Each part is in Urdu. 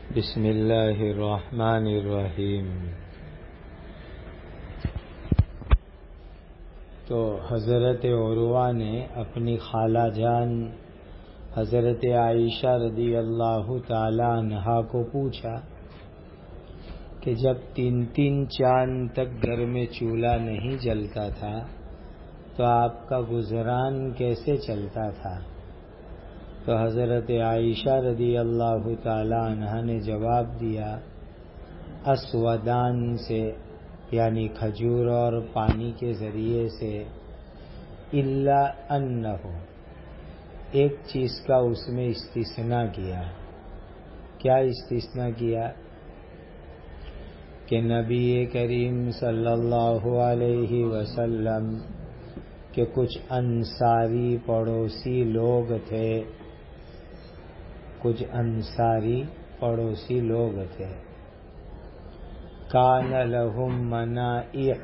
بسم اللہ الرحمن الرحیم۔ تو حضرت عروہ نے اپنی خالہ جان حضرت عائشہ رضی اللہ تعالی عنہا کو پوچھا کہ جب 3 چاند تک گھر میں چولہا نہیں جلتا تھا تو آپ کا گزران کیسے چلتا تھا؟ تو حضرت عائشہ رضی اللہ تعالی عنہا نے جواب دیا، اسودان سے یعنی کھجور اور پانی کے ذریعے سے، الا انہ، ایک چیز کا اس میں استثناء کیا۔ کیا استثناء کیا؟ کہ نبی کریم صلی اللہ علیہ وسلم کے کچھ انصاری پڑوسی لوگ تھے، کان لہم منائح،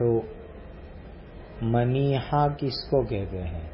منیحہ کس کو کہتے ہیں؟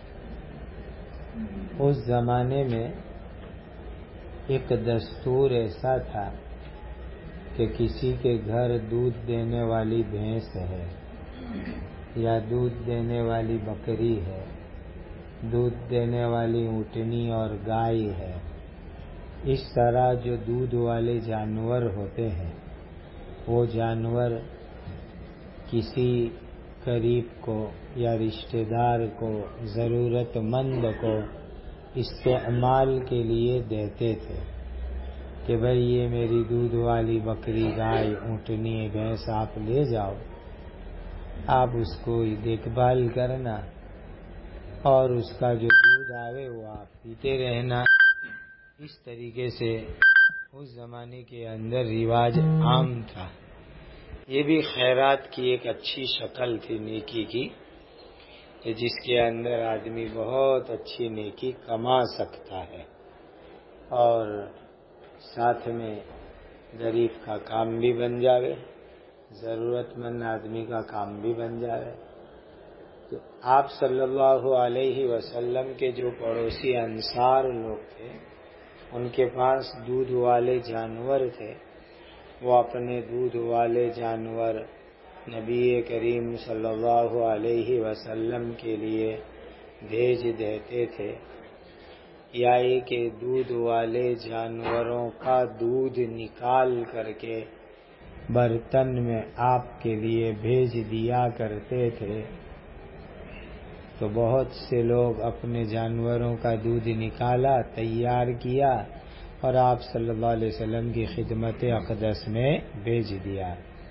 اس زمانے میں ایک دستور ایسا تھا کہ کسی کے گھر دودھ دینے والی بھینس ہے یا دودھ دینے والی بکری ہے، دودھ دینے والی اونٹنی اور گائے ہے، اس طرح جو دودھ والے جانور ہوتے ہیں، وہ جانور کسی قریب کو یا رشتہ دار کو، ضرورت مند کو استعمال کے لیے دیتے تھے کہ بھئی یہ میری دودھ والی بکری، گائے، اونٹنی، بھینس آپ لے جاؤ، آپ اس کو دیکھ بھال کرنا اور اس کا جو دودھ آوے وہ آپ پیتے رہنا۔ اس طریقے سے اس زمانے کے اندر رواج عام تھا۔ یہ بھی خیرات کی ایک اچھی شکل تھی نیکی کی، کہ جس کے اندر آدمی بہت اچھی نیکی کما سکتا ہے اور ساتھ میں غریب کا کام بھی بن جاوے، ضرورت مند آدمی کا کام بھی بن جاوے۔ تو آپ صلی اللہ علیہ وسلم کے جو پڑوسی انصار لوگ تھے، ان کے پاس دودھ والے جانور تھے، وہ اپنے دودھ والے جانور نبی کریم صلی اللہ علیہ وسلم کے لیے بھیج دیتے تھے، یا کہ دودھ والے جانوروں کا دودھ نکال کر کے برتن میں آپ کے لیے بھیج دیا کرتے تھے۔ تو بہت سے لوگ اپنے جانوروں کا دودھ نکالا، تیار کیا اور آپ صلی اللہ علیہ وسلم کی خدمت اقدس میں بھیج دیا۔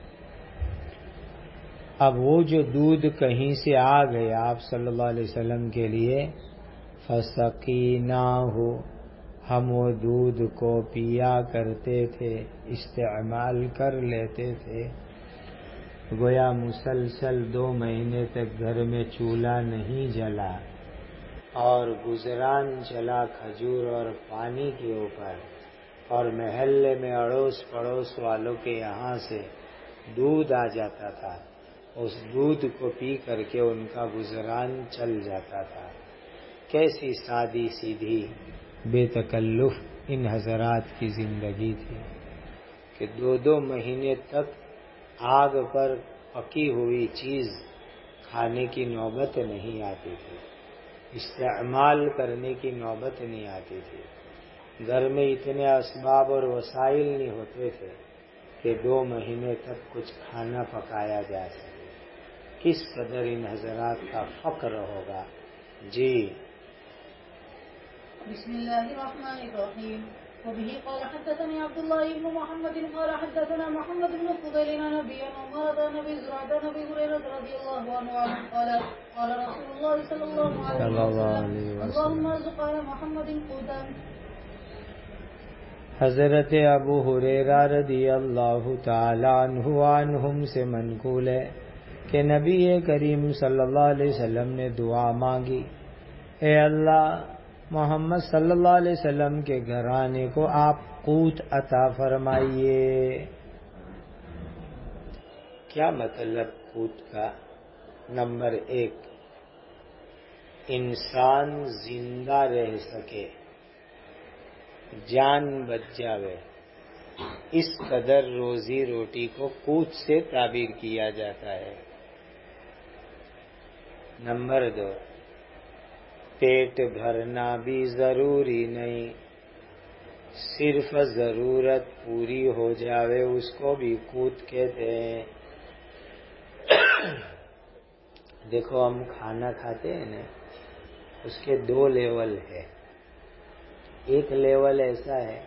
اب وہ جو دودھ کہیں سے آ گیا آپ صلی اللہ علیہ وسلم کے لیے، فَسَقِينَاهُ، ہم وہ دودھ کو پیا کرتے تھے، استعمال کر لیتے تھے۔ گویا مسلسل 2 مہینے تک گھر میں چولہا نہیں جلا اور گزران چلا کھجور اور پانی کے اوپر، اور محلے میں اڑوس پڑوس والوں کے یہاں سے دودھ آ جاتا تھا، اس دودھ کو پی کر کے ان کا گزران چل جاتا تھا۔ کیسی سادی سیدھی بے تکلف ان حضرات کی زندگی تھی کہ 2 مہینے تک آگ پر پکی ہوئی چیز کھانے کی نوبت نہیں آتی تھی، استعمال کرنے کی نوبت نہیں آتی تھی۔ گھر میں اتنے اسباب اور وسائل نہیں ہوتے تھے کہ 2 مہینے تک کچھ کھانا پکایا جا سکے۔ کس قدر ان حضرات کا فقر ہوگا۔ جی بسم اللہ الرحمن الرحیم۔ وبه قال حدثني عبد الله بن محمد قال حدثنا محمد بن فضيل عن ابي عمر عن ابي زرعه عن ابي هريره رضي الله عنه قال قال رسول الله صلى الله عليه وسلم اللهم ارزق على محمد قوتا۔ حضرت ابو ہریرہ رضی اللہ تعالی عنہم سے منقول ہے کہ نبی کریم صلی اللہ علیہ وسلم نے دعا مانگی، اے اللہ محمد صلی اللہ علیہ وسلم کے گھرانے کو آپ قوت عطا فرمائیے۔ کیا مطلب قوت کا؟ نمبر 1، انسان زندہ رہ سکے، جان بچ جاوے، اس قدر روزی روٹی کو قوت سے تعبیر کیا جاتا ہے۔ نمبر 2، پیٹ بھرنا بھی ضروری نہیں، صرف ضرورت پوری ہو جاوے اس کو بھی قوت کہتے ہیں۔ دیکھو ہم کھانا کھاتے ہیں نا، اس کے 2 لیول ہے۔ ایک لیول ایسا ہے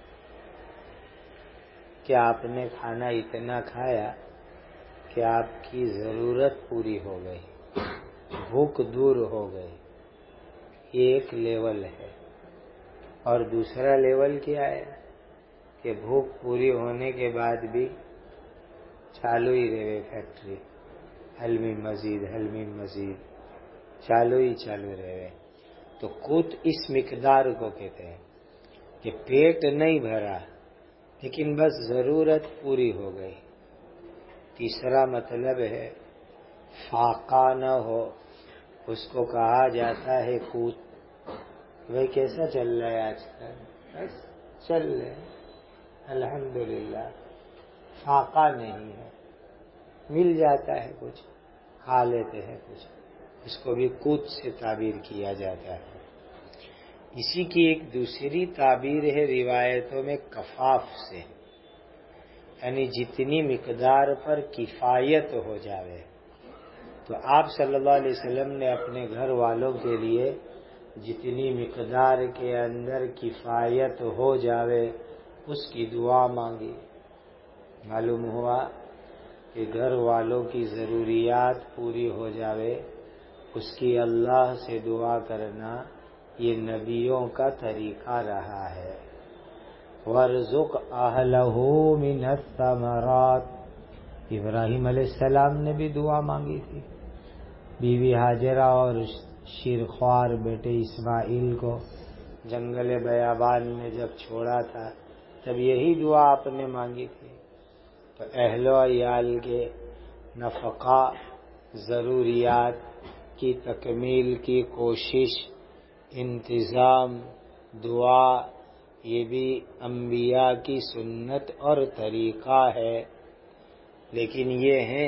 کہ آپ نے کھانا اتنا کھایا کہ آپ کی ضرورت پوری ہو گئی، بھوک دور ہو گئی، یہ ایک لیول ہے۔ اور دوسرا لیول کیا ہے کہ بھوک پوری ہونے کے بعد بھی چالو ہی رہے فیکٹری، حلمی مزید چالو رہے۔ تو قوت اس مقدار کو کہتے ہیں کہ پیٹ نہیں بھرا لیکن بس ضرورت پوری ہو گئی۔ تیسرا مطلب ہے فاقہ نہ ہو، اس کو کہا جاتا ہے قوت۔ وہ کیسا چل رہا ہے آج کل؟ بس چل رہے، الحمدللہ، فاقہ نہیں ہے، مل جاتا ہے کچھ، کھا لیتے ہیں کچھ، اس کو بھی قوت سے تعبیر کیا جاتا ہے۔ اسی کی ایک دوسری تعبیر ہے روایتوں میں کفاف سے، یعنی جتنی مقدار پر کفایت ہو جاوے۔ تو آپ صلی اللہ علیہ وسلم نے اپنے گھر والوں کے لیے جتنی مقدار کے اندر کفایت ہو جاوے اس کی دعا مانگی۔ معلوم ہوا کہ گھر والوں کی ضروریات پوری ہو جاوے اس کی اللہ سے دعا کرنا یہ نبیوں کا طریقہ رہا ہے۔ وَارْزُقْ أَهْلَهُ مِنَ الثَّمَرَاتِ، ابراہیم علیہ السلام نے بھی دعا مانگی تھی۔ بیوی ہاجرہ اور شیرخوار بیٹے اسماعیل کو جنگل بیابان میں جب چھوڑا تھا تب یہی دعا آپ نے مانگی تھی۔ تو اہل و عیال کے نفقہ، ضروریات کی تکمیل کی کوشش، انتظام، دعا، یہ بھی انبیاء کی سنت اور طریقہ ہے۔ لیکن یہ ہے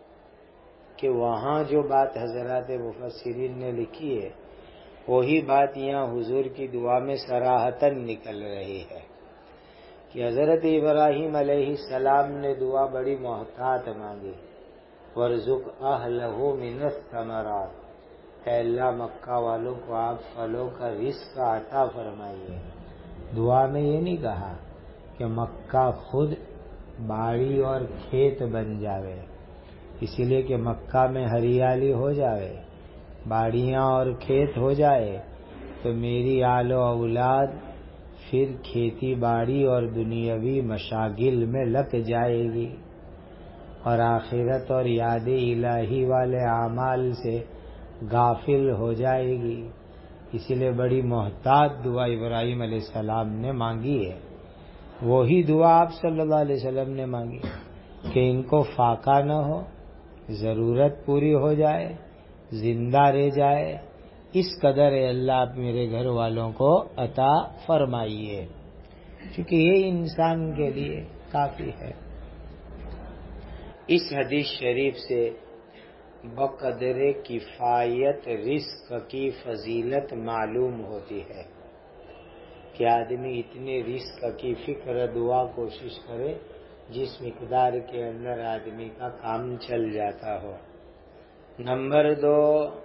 کہ وہاں جو بات حضرات مفسرین نے لکھی ہے وہی بات یہاں حضور کی دعا میں صراحتاً نکل رہی ہے کہ حضرت ابراہیم علیہ السلام نے دعا بڑی محتاط مانگی، وَارْزُقْ أَهْلَهُ مِنَ الثَّمَرَاتِ، اے اللہ مکہ والوں کو آپ پھلوں کا رزق عطا فرمائیے۔ دعا میں یہ نہیں کہا کہ مکہ خود باڑی اور کھیت بن جاوے، اسی لیے کہ مکہ میں ہریالی ہو جاوے، باڑیاں اور کھیت ہو جائے تو میری آل و اولاد پھر کھیتی باڑی اور دنیاوی مشاغل میں لگ جائے گی اور آخرت اور یاد الہی والے اعمال سے غافل ہو جائے گی۔ اسی لیے بڑی محتاط دعا ابراہیم علیہ السلام نے مانگی ہے۔ وہی دعا آپ صلی اللہ علیہ وسلم نے مانگی کہ ان کو فاقہ نہ ہو، ضرورت پوری ہو جائے، زندہ رہ جائے، اس قدر اللہ آپ میرے گھر والوں کو عطا فرمائیے، کیونکہ یہ انسان کے لیے کافی ہے۔ اس حدیث شریف سے بقدر کفایت رزق کی فضیلت معلوم ہوتی ہے کہ آدمی اتنے رزق کی فکر دعا کوشش کرے جس مقدار کے اندر آدمی کا کام چل جاتا ہو۔ نمبر 2،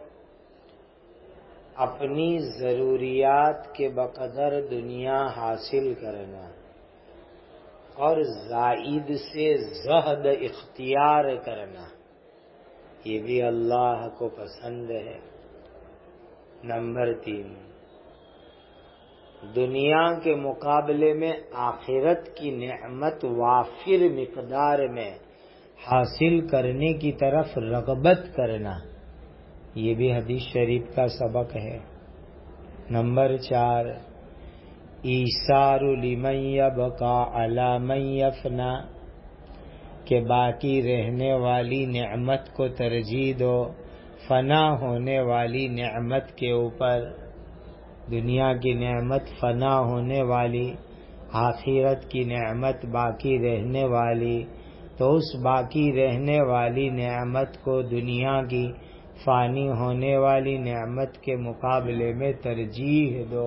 اپنی ضروریات کے بقدر دنیا حاصل کرنا اور زائد سے زہد اختیار کرنا، یہ بھی اللہ کو پسند ہے۔ نمبر 3، دنیا کے مقابلے میں آخرت کی نعمت وافر مقدار میں حاصل کرنے کی طرف رغبت کرنا، یہ بھی حدیث شریف کا سبق ہے۔ نمبر 4، ایثار لمن یبقی علی من یفنی، کہ باقی رہنے والی نعمت کو ترجیح دو فنا ہونے والی نعمت کے اوپر۔ دنیا کی نعمت فنا ہونے والی، آخرت کی نعمت باقی رہنے والی، تو اس باقی رہنے والی نعمت کو دنیا کی فانی ہونے والی نعمت کے مقابلے میں ترجیح دو۔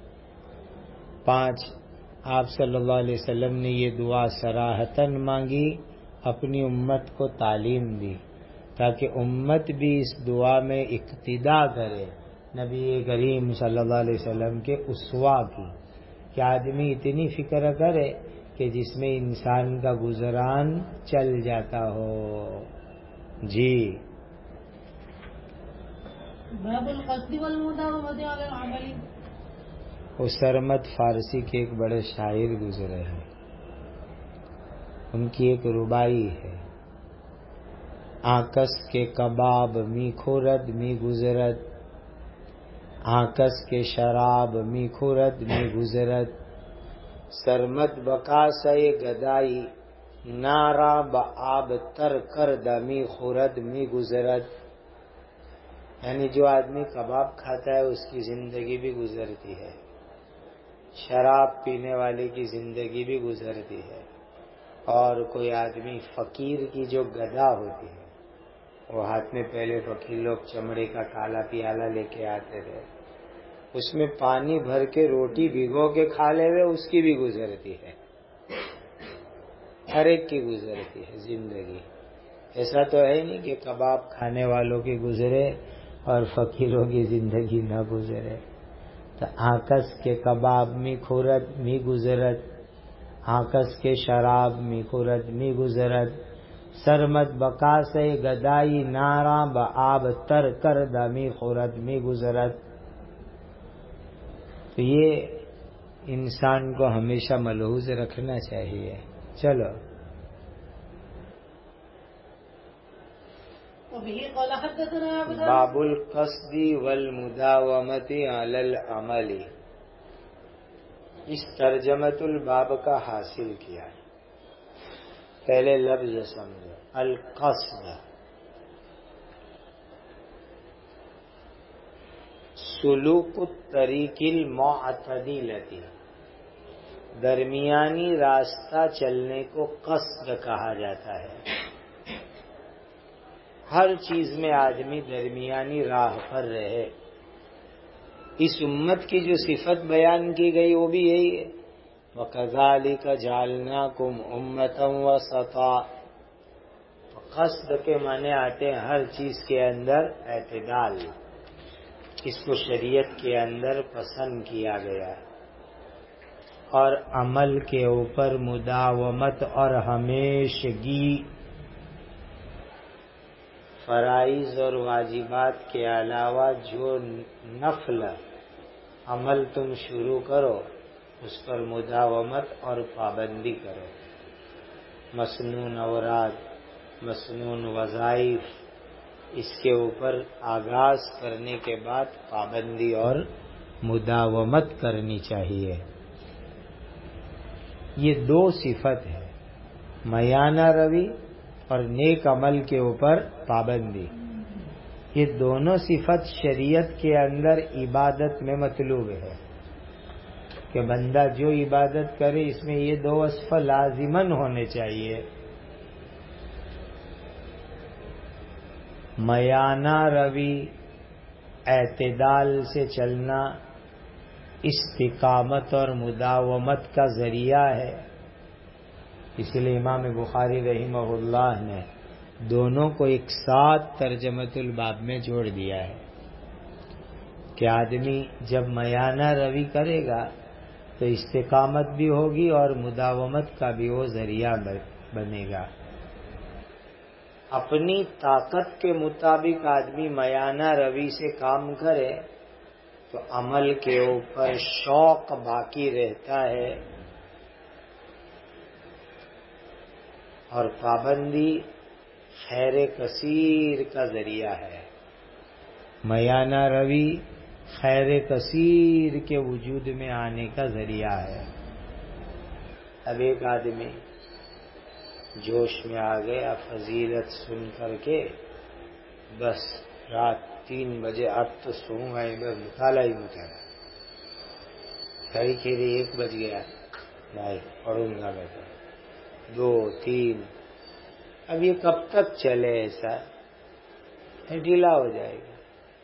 5، آپ صلی اللہ علیہ وسلم نے یہ دعا صراحتاً مانگی، اپنی امت کو تعلیم دی تاکہ امت بھی اس دعا میں اقتدا کرے نبی کریم صلی اللہ علیہ وسلم کے اسوا کی، کہ آدمی اتنی فکر کرے کہ جس میں انسان کا گزران چل جاتا ہو۔ جی باب القصد والمداومة على العمل۔ وہ سرمد فارسی کے ایک بڑے شاعر گزرے ہیں، ان کی ایک ربائی ہے، آکس کے کباب می خورد می گزرد، آکس کے شراب می خورد می گزرد، سرمد بکاسے گدائی نارا بآب تر کرد می خورد می گزرد۔ یعنی جو آدمی کباب کھاتا ہے اس کی زندگی بھی گزرتی ہے، شراب پینے والے کی زندگی بھی گزرتی ہے، اور کوئی آدمی فقیر کی جو گدا ہوتی ہے، وہ ہاتھ میں پہلے فقیر لوگ چمڑے کا کالا پیالہ لے کے آتے تھے، اس میں پانی بھر کے روٹی بھگو کے کھا لے ہوئے، اس کی بھی گزرتی ہے، ہر ایک کی گزرتی ہے زندگی۔ ایسا تو ہے نہیں کہ کباب کھانے والوں کی گزرے اور فقیروں کی زندگی نہ گزرے۔ تو آکس کے کباب می خورد می گزرد، آکس کے شراب می خورد می گزرد، سرمد بکاسے گدائی نارا بآب تر کرد می خورد می گزرد۔ تو یہ انسان کو ہمیشہ ملحوظ رکھنا چاہیے۔ چلو باب القصد والمداومۃ علی العمل، اس ترجمۃ الباب کا حاصل کیا۔ پہلے لفظ سمجھو، القصد سلوک الطریق المعتدلۃ، درمیانی راستہ چلنے کو قصد کہا جاتا ہے۔ ہر چیز میں آدمی درمیانی راہ پر رہے۔ اس امت کی جو صفت بیان کی گئی وہ بھی یہی ہے، وَكَذَلِكَ جَعَلْنَاكُمْ أُمَّةً وَسَطًا۔ قصد کے معنی آتے ہیں ہر چیز کے اندر اعتدال، اس کو شریعت کے اندر پسند کیا گیا، اور عمل کے اوپر مداومت اور ہمیشگی، فرائض اور واجبات کے علاوہ جو نفل عمل تم شروع کرو اس پر مداومت اور پابندی کرو، مسنون اوراد، مسنون وظائف، اس کے اوپر آغاز کرنے کے بعد پابندی اور مداومت کرنی چاہیے۔ یہ دو صفت ہے، میانہ روی اور نیک عمل کے اوپر پابندی، یہ دونوں صفت شریعت کے اندر عبادت میں مطلوب ہے کہ بندہ جو عبادت کرے اس میں یہ دو وصف لازماً ہونے چاہیے، میانہ روی اعتدال سے چلنا استقامت اور مداومت کا ذریعہ ہے۔ اس لیے امام بخاری رحمہ اللہ نے دونوں کو ایک ساتھ ترجمۃ الباب میں جوڑ دیا ہے کہ آدمی جب میانہ روی کرے گا تو استقامت بھی ہوگی اور مداومت کا بھی وہ ذریعہ بنے گا۔ اپنی طاقت کے مطابق آدمی میانہ روی سے کام کرے تو عمل کے اوپر شوق باقی رہتا ہے، اور پابندی خیر کثیر کا ذریعہ ہے۔ میانہ روی خیر کثیر کے وجود میں آنے کا ذریعہ ہے۔ اب ایک آدمی جوش میں آ گیا، فضیلت سن کر کے بس رات 3 بجے اب تو سوں گا، بس مطالعہ ہی مطالعہ، کھڑی کھڑی 1 بج گیا، بھائی پڑھوں گا میں تو 2 3، اب یہ کب تک چلے ایسا؟ ڈھیلا ہو جائے گا۔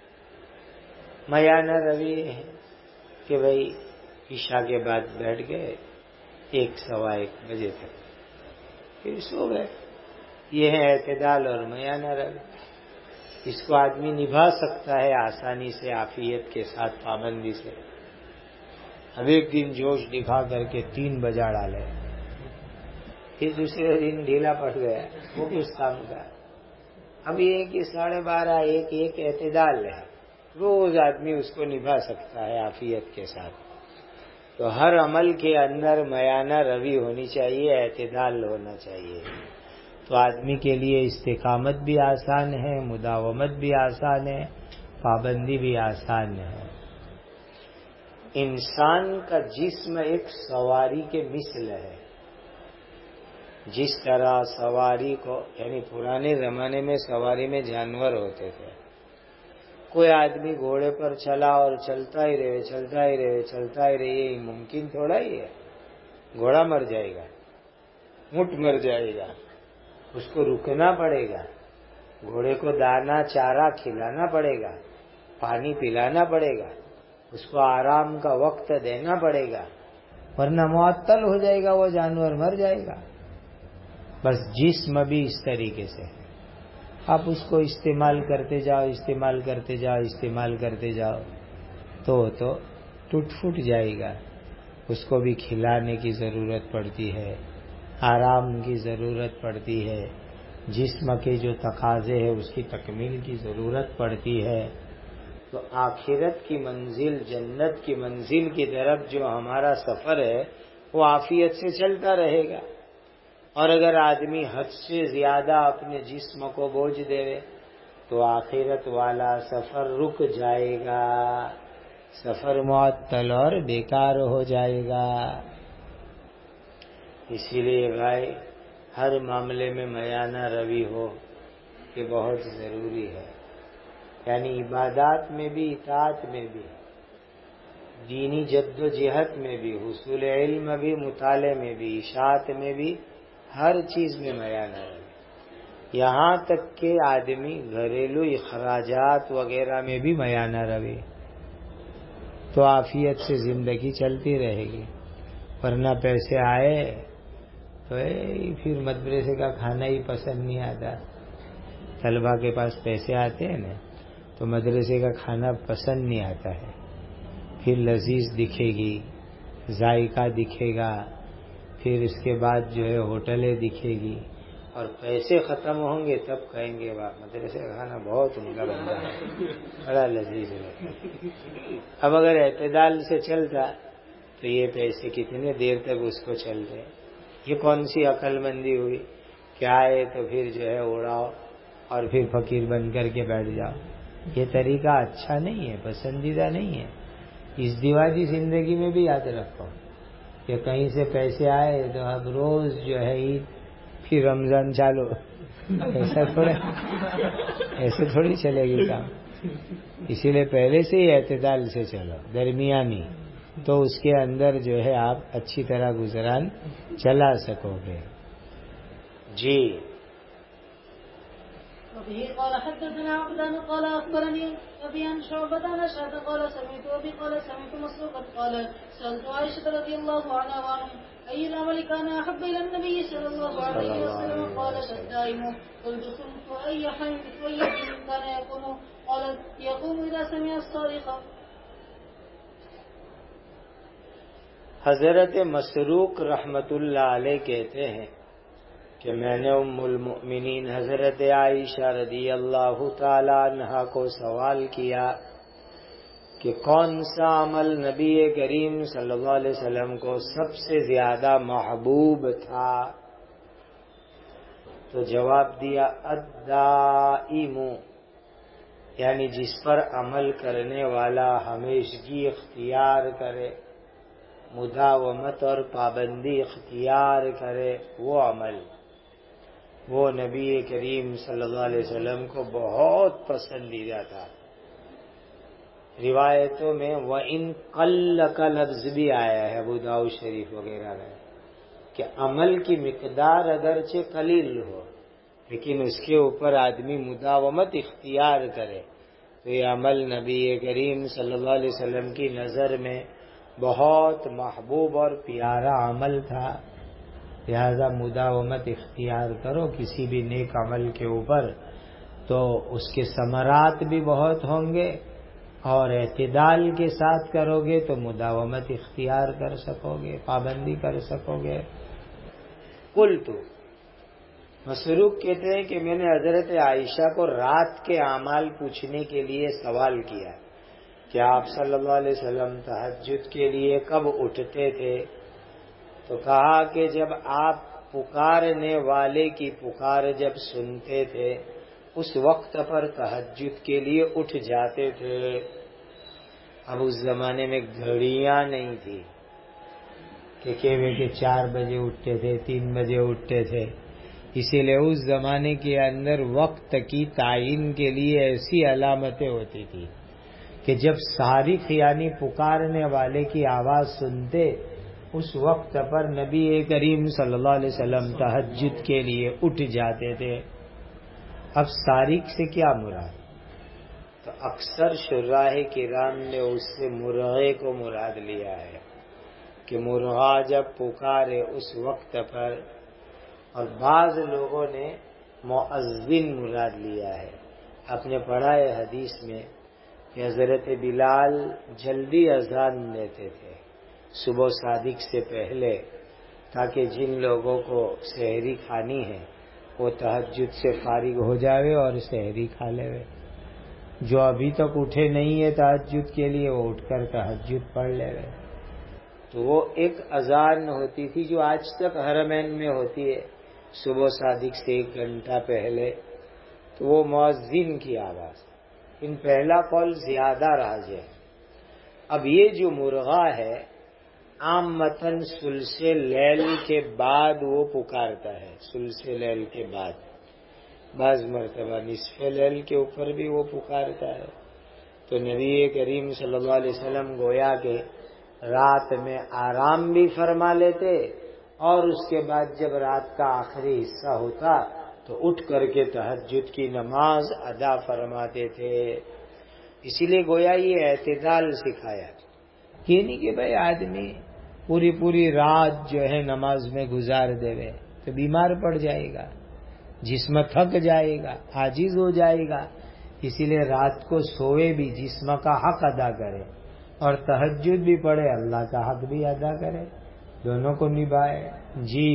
میانہ روی ہے کہ بھائی عشاء کے بعد بیٹھ گئے 1 سوا 1 بجے تک، پھر سو گئے۔ یہ ہے اعتدال اور میانہ روی۔ اس کو آدمی نبھا سکتا ہے آسانی سے، عافیت کے ساتھ، پابندی سے۔ اب ایک دن جوش دکھا کر کے 3 بجا ڈالے، پھر دوسرے دن ڈھیلا پڑ گیا، وہ کس کام کا؟ اب یہ کہ 12:30 1 اعتدال ہے، روز آدمی اس کو نبھا سکتا ہے عافیت کے ساتھ۔ تو ہر عمل کے اندر میانہ روی ہونی چاہیے، اعتدال ہونا چاہیے، تو آدمی کے لیے استقامت بھی آسان ہے، مداومت بھی آسان ہے، پابندی بھی آسان ہے۔ انسان کا جسم ایک سواری کے مثل ہے۔ جس طرح سواری کو، یعنی پرانے زمانے میں سواری میں جانور ہوتے تھے، کوئی آدمی گھوڑے پر چلا اور چلتا ہی رہے چلتا ہی رہے چلتا ہی رہے، یہ ممکن تھوڑا ہی ہے۔ گھوڑا مر جائے گا، اونٹ مر جائے گا، اس کو رکنا پڑے گا، گھوڑے کو دانا چارہ کھلانا پڑے گا، پانی پلانا پڑے گا، اس کو آرام کا وقت دینا پڑے گا، ورنہ معطل ہو جائے گا، وہ جانور مر جائے گا۔ بس جسم بھی اس طریقے سے، آپ اس کو استعمال کرتے جاؤ استعمال کرتے جاؤ استعمال کرتے جاؤ تو ٹوٹ پھوٹ جائے گا۔ اس کو بھی کھلانے کی ضرورت پڑتی ہے، آرام کی ضرورت پڑتی ہے، جسم کے جو تقاضے ہیں اس کی تکمیل کی ضرورت پڑتی ہے۔ تو آخرت کی منزل، جنت کی منزل کی طرف جو ہمارا سفر ہے وہ عافیت سے چلتا رہے گا۔ اور اگر آدمی حد سے زیادہ اپنے جسم کو بوجھ دے تو آخرت والا سفر رک جائے گا، سفر معطل اور بیکار ہو جائے گا۔ اسی لیے بھائی ہر معاملے میں میانہ روی ہو کہ بہت ضروری ہے، یعنی عبادات میں بھی، اطاعت میں بھی، دینی جد و جہد میں بھی، حصول علم بھی، مطالعے میں بھی، اشاعت میں بھی، ہر چیز میں میانہ روی۔ یہاں تک کہ آدمی گھریلو اخراجات وغیرہ میں بھی میانہ روی، تو عافیت سے زندگی چلتی رہے گی۔ ورنہ پیسے آئے تو پھر مدرسے کا کھانا ہی پسند نہیں آتا۔ طلبہ کے پاس پیسے آتے ہیں نا تو مدرسے کا کھانا پسند نہیں آتا ہے، پھر لذیذ دکھے گی، ذائقہ دکھے گا، پھر اس کے بعد جو ہے ہوٹلیں دکھے گی، اور پیسے ختم ہوں گے تب کہیں گے واہ مدرسے کا کھانا بہت عمدہ بنتا ہے، بڑا لذیذ ہے۔ اب اگر اعتدال سے چلتا تو یہ پیسے کتنے دیر تک اس کو چلتے؟ یہ کون سی عقل مندی ہوئی کہ آئے تو پھر جو ہے اڑاؤ اور پھر فقیر بن کر کے بیٹھ جاؤ؟ یہ طریقہ اچھا نہیں ہے، پسندیدہ نہیں ہے۔ اس دیواجی زندگی میں بھی یاد رکھو کہ کہیں سے پیسے آئے تو اب روز جو ہے عید، پھر رمضان چالو، ایسے تھوڑی چلے گی کام۔ اسی لیے پہلے سے ہی اعتدال سے چلو، درمیانی، تو اس کے اندر جو ہے آپ اچھی طرح گزران چلا سکو گے۔ جی وبه قال حدثنا عبدان قال أخبرني أبي عن شعبة عن أشعث قال سمعت أبي قال سمعت مسروقا قال سألت عائشة رضي الله عنها وعنهم أي العمل كان أحب إلى النبي صلى الله عليه وسلم قالت الدائم قلت صمت أي حين كان يقوم قالت يقوم إذا سمع الصارخ۔ حضرت مسروق رحمت اللہ علیہ کہتے ہیں کہ میں نے ام المؤمنین حضرت عائشہ رضی اللہ تعالی عنہا کو سوال کیا کہ کون سا عمل نبی کریم صلی اللہ علیہ وسلم کو سب سے زیادہ محبوب تھا؟ تو جواب دیا الدائم، یعنی جس پر عمل کرنے والا ہمیشگی اختیار کرے، مداومت اور پابندی اختیار کرے، وہ عمل، وہ نبی کریم صلی اللہ علیہ وسلم کو بہت پسندیدہ تھا۔ روایتوں میں وَإِن قَلَّ کا لفظ بھی آیا ہے ابو داؤد شریف وغیرہ میں، کہ عمل کی مقدار اگرچہ قلیل ہو لیکن اس کے اوپر آدمی مداومت اختیار کرے تو یہ عمل نبی کریم صلی اللہ علیہ وسلم کی نظر میں بہت محبوب اور پیارا عمل تھا. لہذا مداومت اختیار کرو کسی بھی نیک عمل کے اوپر تو اس کے ثمرات بھی بہت ہوں گے، اور اعتدال کے ساتھ کرو گے تو مداومت اختیار کر سکو گے، پابندی کر سکو گے. قلت، مسروق کہتے ہیں کہ میں نے حضرت عائشہ کو رات کے اعمال پوچھنے کے لیے سوال کیا کہ آپ صلی اللہ علیہ وسلم تہجد کے لیے کب اٹھتے تھے؟ تو کہا کہ جب آپ پکارنے والے کی پکار جب سنتے تھے اس وقت پر تہجد کے لیے اٹھ جاتے تھے. اب اس زمانے میں گھڑیاں نہیں تھی کہ 4 بجے اٹھتے تھے، 3 بجے اٹھتے تھے، اسی لیے اس زمانے کے اندر وقت کی تعین کے لیے ایسی علامتیں ہوتی تھی کہ جب صارخ یعنی پکارنے والے کی آواز سنتے اس وقت پر نبی کریم صلی اللہ علیہ وسلم تہجد کے لیے اٹھ جاتے تھے. اب صارخ سے کیا مراد؟ تو اکثر شراح کرام نے اس سے مرغے کو مراد لیا ہے کہ مرغا جب پکارے اس وقت پر، اور بعض لوگوں نے مؤذن مراد لیا ہے. آپ نے پڑھا ہے حدیث میں کہ حضرت بلال جلدی اذان دیتے تھے صبح صادق سے پہلے، تاکہ جن لوگوں کو سحری کھانی ہے وہ تہجد سے فارغ ہو جاوے اور سحری کھا لے. جو ابھی تک اٹھے نہیں ہے تہجد کے لیے وہ اٹھ کر تہجد پڑھ لے. تو وہ ایک اذان ہوتی تھی جو آج تک حرمین میں ہوتی ہے صبح صادق سے 1 گھنٹہ پہلے، تو وہ مؤذن کی آواز. ان پہلا قول زیادہ راج ہے. اب یہ جو مرغا ہے عامتاً ثلث لیل کے بعد وہ پکارتا ہے، ثلث لیل کے بعد، بعض مرتبہ نصف لیل کے اوپر بھی وہ پکارتا ہے. تو نبی کریم صلی اللہ علیہ وسلم گویا کہ رات میں آرام بھی فرما لیتے اور اس کے بعد جب رات کا آخری حصہ ہوتا تو اٹھ کر کے تہجد کی نماز ادا فرماتے تھے. اسی لیے گویا یہ اعتدال سکھایا، یہ نہیں کہ بھائی آدمی پوری رات جو ہے نماز میں گزار دے تو بیمار پڑ جائے گا، جسم تھک جائے گا، عاجز ہو جائے گا. اسی لیے رات کو سوئے بھی جسم کا حق ادا کرے اور تہجد بھی پڑھے اللہ کا حق بھی ادا کرے، دونوں کو نبھائے. جی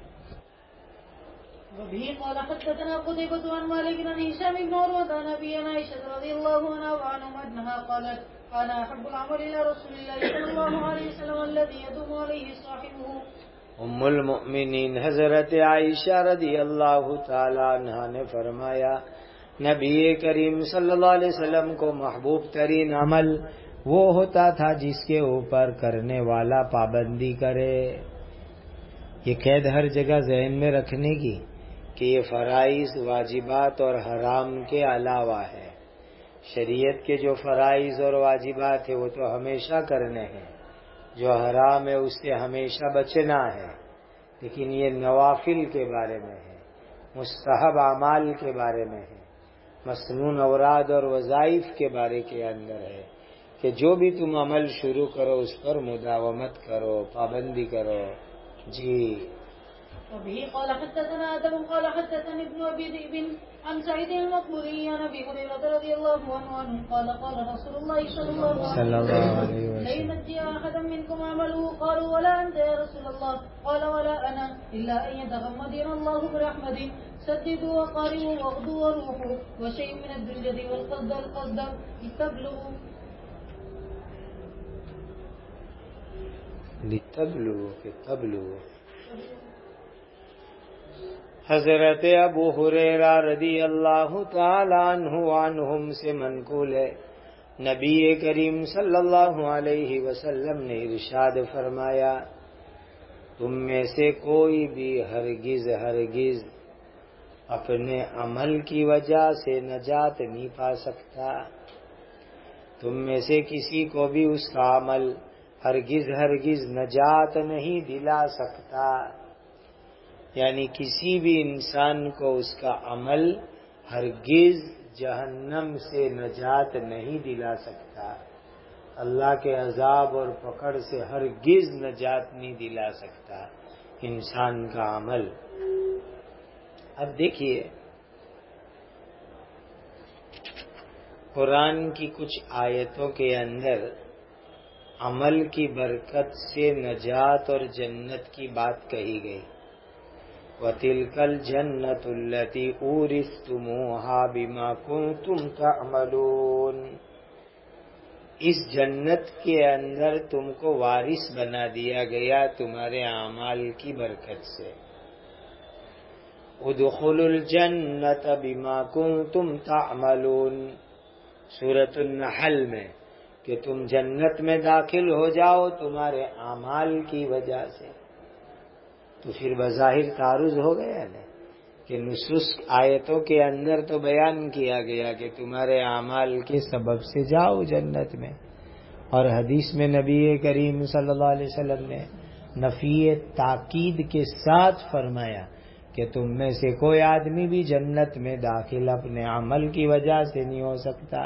وبه قال حدثنا قتيبة عن مالك عن هشام بن عروة عن أبي عائشة رضي الله عنها وعنهما أنها قالت كان أحب العمل إلى رسول الله صلى الله عليه وسلم الذي يدوم عليه صاحبه. ام المؤمنین حضرت عائشہ رضی اللہ تعالی عنہا نے فرمایا نبی کریم صلی اللہ علیہ وسلم کو محبوب ترین عمل وہ ہوتا تھا جس کے اوپر کرنے والا پابندی کرے. یہ قید ہر جگہ ذہن میں رکھنے کی کہ یہ فرائض واجبات اور حرام کے علاوہ ہے. شریعت کے جو فرائض اور واجبات ہیں وہ تو ہمیشہ کرنے ہیں، جو حرام ہے اس سے ہمیشہ بچنا ہے. لیکن یہ نوافل کے بارے میں ہے، مستحب اعمال کے بارے میں ہے، مسنون اوراد اور وظائف کے بارے کے اندر ہے کہ جو بھی تم عمل شروع کرو اس پر مداومت کرو، پابندی کرو. جی وبه قال حدثنا آدم قال حدثني ابن أبي ذئب عن سعيد المقبوري عن أبي هريرة رضي الله عنه قال قال رسول الله صلى الله عليه وسلم لا ينجي أحدا منكم عمله. قالوا ولا أنت يا رسول الله؟ قال ولا أنا إلا أن يتغمدنا الله برحمته. سددوا وقاربوا واغدوا وروحوا وشيء من الدلجة والقصد لتبلغوا. حضرت ابو ہریرہ رضی اللہ تعالی عنہم سے منقول ہے نبی کریم صلی اللہ علیہ وسلم نے ارشاد فرمایا تم میں سے کوئی بھی ہرگز اپنے عمل کی وجہ سے نجات نہیں پا سکتا. تم میں سے کسی کو بھی اس کا عمل ہرگز نجات نہیں دلا سکتا. یعنی کسی بھی انسان کو اس کا عمل ہرگز جہنم سے نجات نہیں دلا سکتا، اللہ کے عذاب اور پکڑ سے ہرگز نجات نہیں دلا سکتا انسان کا عمل۔ اب دیکھیے قرآن کی کچھ آیتوں کے اندر عمل کی برکت سے نجات اور جنت کی بات کہی گئی۔ وَتِلْكَ الْجَنَّةُ الَّتِي أُورِثْتُمُوهَا بِمَا كُنْتُمْ تَعْمَلُونَ، اس جنت کے اندر تم کو وارث بنا دیا گیا تمہارے اعمال کی برکت سے۔ ادخلوا الجنة بما كنتم تعملون، سورۃ النحل میں، کہ تم جنت میں داخل ہو جاؤ تمہارے اعمال کی وجہ سے۔ تو پھر بظاہر تعارض ہو گیا نا کہ نصوص آیتوں کے اندر تو بیان کیا گیا کہ تمہارے اعمال کے سبب سے جاؤ جنت میں، اور حدیث میں نبی کریم صلی اللہ علیہ وسلم نے نفی تاکید کے ساتھ فرمایا کہ تم میں سے کوئی آدمی بھی جنت میں داخل اپنے عمل کی وجہ سے نہیں ہو سکتا۔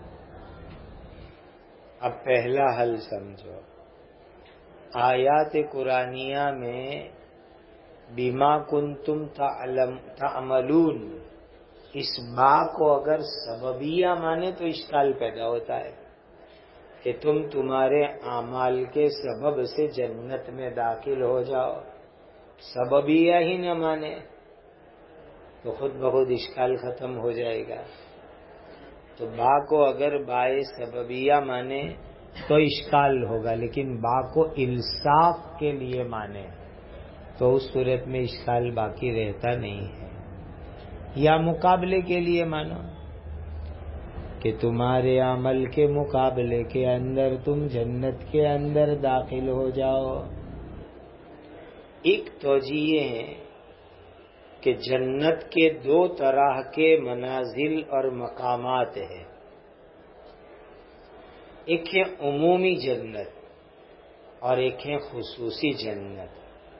اب پہلا حل سمجھو، آیات قرآنیہ میں بما کنتم تعملون، اس با کو اگر سببیہ مانے تو اشکال پیدا ہوتا ہے کہ تمہارے اعمال کے سبب سے جنت میں داخل ہو جاؤ، سببیہ ہی نہ مانے تو خود بخود اشکال ختم ہو جائے گا۔ تو با کو اگر بائے سببیہ مانے تو اشکال ہوگا، لیکن با کو الصاق کے لیے مانے تو اس صورت میں اشکال باقی رہتا نہیں ہے۔ یا مقابلے کے لیے مانو کہ تمہارے عمل کے مقابلے کے اندر تم جنت کے اندر داخل ہو جاؤ۔ ایک توجہ یہ ہے کہ جنت کے دو طرح کے منازل اور مقامات ہیں، ایک ہے عمومی جنت اور ایک ہے خصوصی جنت۔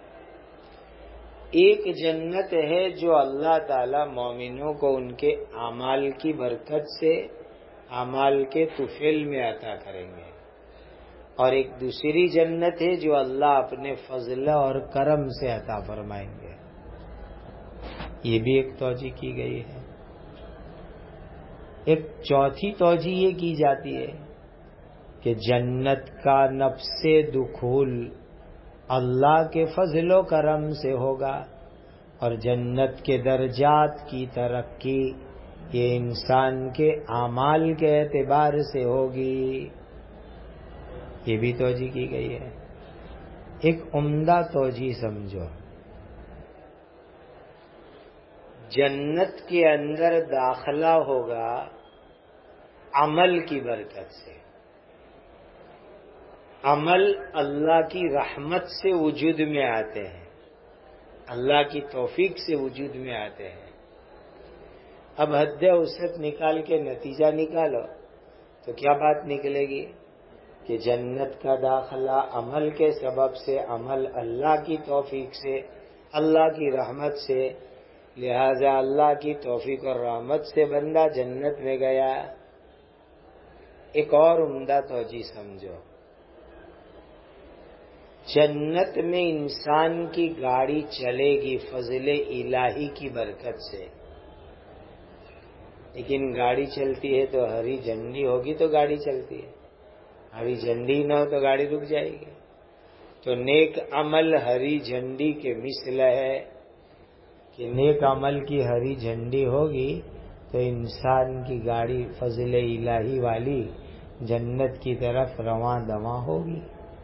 ایک جنت ہے جو اللہ تعالی مومنوں کو ان کے اعمال کی برکت سے اعمال کے طفیل میں عطا کریں گے، اور ایک دوسری جنت ہے جو اللہ اپنے فضل اور کرم سے عطا فرمائیں گے۔ یہ بھی ایک توجہ کی گئی ہے۔ ایک چوتھی توجہ یہ کی جاتی ہے کہ جنت کا نفس دخول اللہ کے فضل و کرم سے ہوگا، اور جنت کے درجات کی ترقی یہ انسان کے اعمال کے اعتبار سے ہوگی۔ یہ بھی توجہ کی گئی ہے۔ ایک عمدہ توجہ سمجھو، جنت کے اندر داخلہ ہوگا عمل کی برکت سے۔ عمل اللہ کی رحمت سے وجود میں آتے ہیں، اللہ کی توفیق سے وجود میں آتے ہیں۔ اب حد اوسط نکال کے نتیجہ نکالو تو کیا بات نکلے گی کہ جنت کا داخلہ عمل کے سبب سے، عمل اللہ کی توفیق سے، اللہ کی رحمت سے، لہذا اللہ کی توفیق اور رحمت سے بندہ جنت میں گیا۔ ایک اور عمدہ توجہ سمجھو، جنت میں انسان کی گاڑی چلے گی فضل الہی کی برکت سے، لیکن گاڑی چلتی ہے تو ہری جھنڈی ہوگی تو گاڑی چلتی ہے، ہری جھنڈی نہ ہو تو گاڑی رک جائے گی۔ تو نیک عمل ہری جھنڈی کے مثل ہے کہ نیک عمل کی ہری جھنڈی ہوگی تو انسان کی گاڑی فضل الہی والی جنت کی طرف رواں دواں ہوگی۔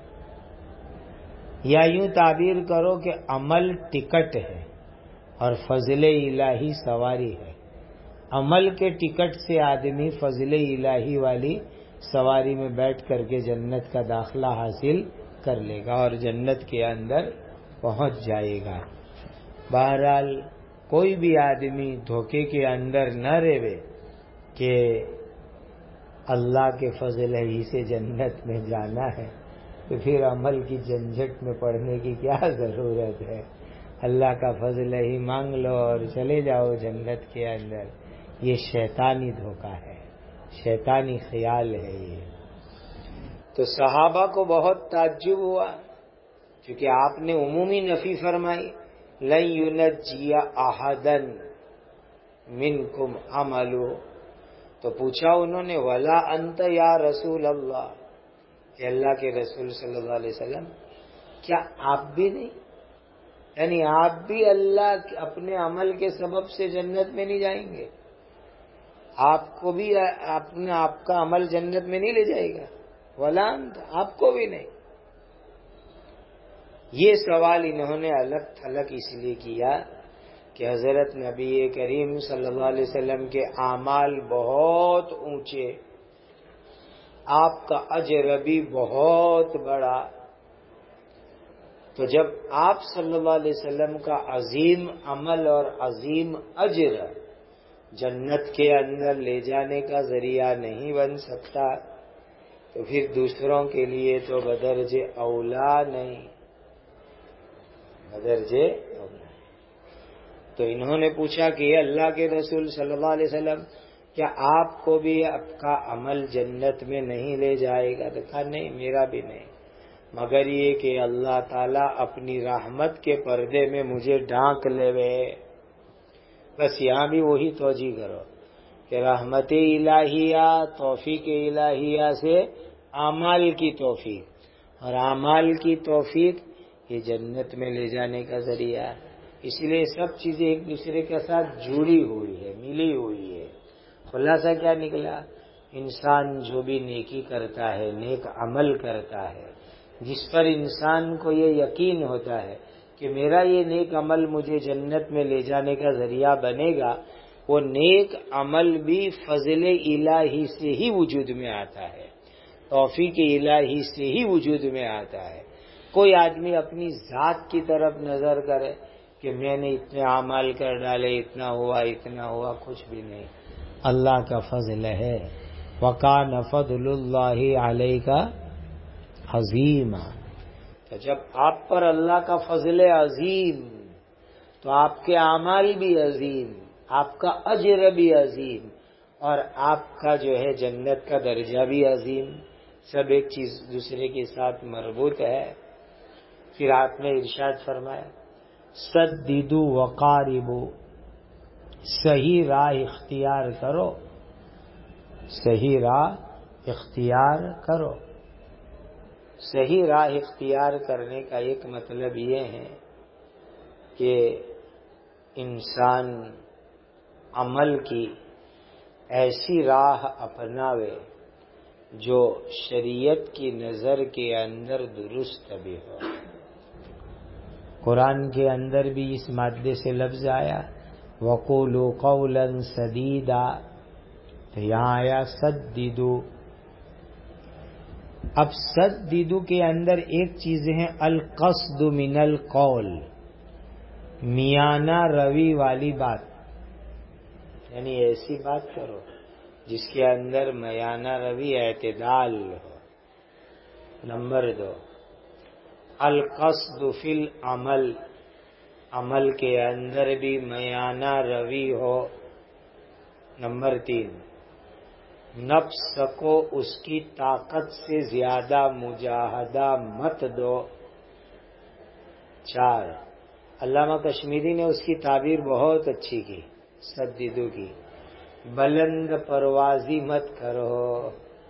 یا یوں تعبیر کرو کہ عمل ٹکٹ ہے اور فضل الہی سواری ہے۔ عمل کے ٹکٹ سے آدمی فضل الہی والی سواری میں بیٹھ کر کے جنت کا داخلہ حاصل کر لے گا اور جنت کے اندر پہنچ جائے گا۔ بہرحال کوئی بھی آدمی دھوکے کے اندر نہ رہے کہ اللہ کے فضل ہی سے جنت میں جانا ہے، تو پھر عمل کی جھنجھٹ میں پڑنے کی کیا ضرورت ہے۔ اللہ کا فضل ہی مانگ لو اور چلے جاؤ جنت کے اندر، یہ شیطانی دھوکہ ہے، شیطانی خیال ہے یہ۔ تو صحابہ کو بہت تعجب ہوا، کیونکہ آپ نے عمومی نفی فرمائی، لن ینجی احدا منکم عملو، تو پوچھا انہوں نے ولا انت یا رسول اللہ، کہ اللہ کے رسول صلی اللہ علیہ وسلم کیا آپ بھی نہیں، یعنی آپ بھی اللہ اپنے عمل کے سبب سے جنت میں نہیں جائیں گے؟ آپ کو بھی آپ کا عمل جنت میں نہیں لے جائے گا؟ ولا انت، آپ کو بھی نہیں۔ یہ سوال انہوں نے الگ تھلگ اس لیے کیا کہ حضرت نبی کریم صلی اللہ علیہ وسلم کے اعمال بہت اونچے، آپ کا اجر بھی بہت بڑا، تو جب آپ صلی اللہ علیہ وسلم کا عظیم عمل اور عظیم اجر جنت کے اندر لے جانے کا ذریعہ نہیں بن سکتا، تو پھر دوسروں کے لیے تو بدرجہ اولا نہیں، بدرجہ اولا۔ تو انہوں نے پوچھا کہ اللہ کے رسول صلی اللہ علیہ وسلم کیا آپ کو بھی آپ کا عمل جنت میں نہیں لے جائے گا؟ تو کہا نہیں، میرا بھی نہیں، مگر یہ کہ اللہ تعالیٰ اپنی رحمت کے پردے میں مجھے ڈھانک لے وے۔ بس یہاں بھی وہی توجہ کرو کہ رحمت الہیہ، توفیق الہیہ سے اعمال کی توفیق، اور اعمال کی توفیق یہ جنت میں لے جانے کا ذریعہ ہے۔ اس لیے سب چیزیں ایک دوسرے کے ساتھ جڑی ہوئی ہے، ملی ہوئی ہے۔ خلاصہ کیا نکلا؟ انسان جو بھی نیکی کرتا ہے، نیک عمل کرتا ہے، جس پر انسان کو یہ یقین ہوتا ہے کہ میرا یہ نیک عمل مجھے جنت میں لے جانے کا ذریعہ بنے گا، وہ نیک عمل بھی فضل الہی سے ہی وجود میں آتا ہے، توفیق الہی سے ہی وجود میں آتا ہے۔ کوئی آدمی اپنی ذات کی طرف نظر کرے کہ میں نے اتنے اعمال کر ڈالے، اتنا ہوا، کچھ بھی نہیں، اللہ کا فضل ہے۔ وَكَانَ فَضْلُ اللَّهِ عَلَيْكَ عَظِيمًا، تو جب آپ پر اللہ کا فضل عظیم تو آپ کے اعمال بھی عظیم، آپ کا اجر بھی عظیم، اور آپ کا جو ہے جنت کا درجہ بھی عظیم، سب ایک چیز دوسرے کے ساتھ مربوط ہے۔ پھر آپ نے ارشاد فرمایا سددوا وقاربوا، صحیح راہ اختیار کرو، صحیح راہ اختیار کرو۔ صحیح راہ اختیار کرنے کا ایک مطلب یہ ہے کہ انسان عمل کی ایسی راہ اپناوے جو شریعت کی نظر کے اندر درست بھی ہو۔ قرآن کے اندر بھی اس مادے سے لفظ آیا وَقُولُوا قَوْلًا سَدِيدًا، تو یہاں آیا سددوا۔ اب سددوا کے اندر ایک چیز ہے القصد من القول، میانہ روی والی بات، یعنی ایسی بات کرو جس کے اندر میانہ روی، اعتدال ہو۔ نمبر 2 القصد فی العمل، عمل کے اندر بھی میانہ روی ہو۔ نمبر 3 نفس کو اس کی طاقت سے زیادہ مجاہدہ مت دو۔ 4 علامہ کشمیری نے اس کی تعبیر بہت اچھی کی سددوا کی، بلند پروازی مت کرو،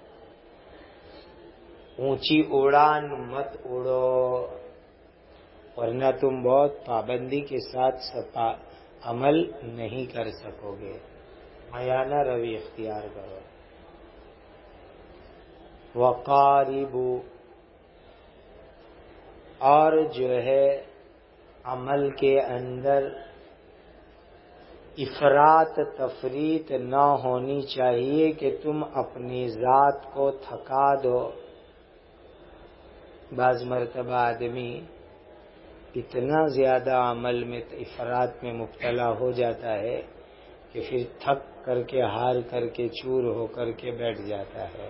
اونچی اڑان مت اڑو، ورنہ تم بہت پابندی کے ساتھ عمل نہیں کر سکو گے۔ میانہ روی اختیار کرو۔ وقاربوا، اور جو ہے عمل کے اندر افراط تفریط نہ ہونی چاہیے کہ تم اپنی ذات کو تھکا دو۔ بعض مرتبہ آدمی اتنا زیادہ عمل میں افراط میں مبتلا ہو جاتا ہے کہ پھر تھک کر کے، ہار کر کے، چور ہو کر کے بیٹھ جاتا ہے۔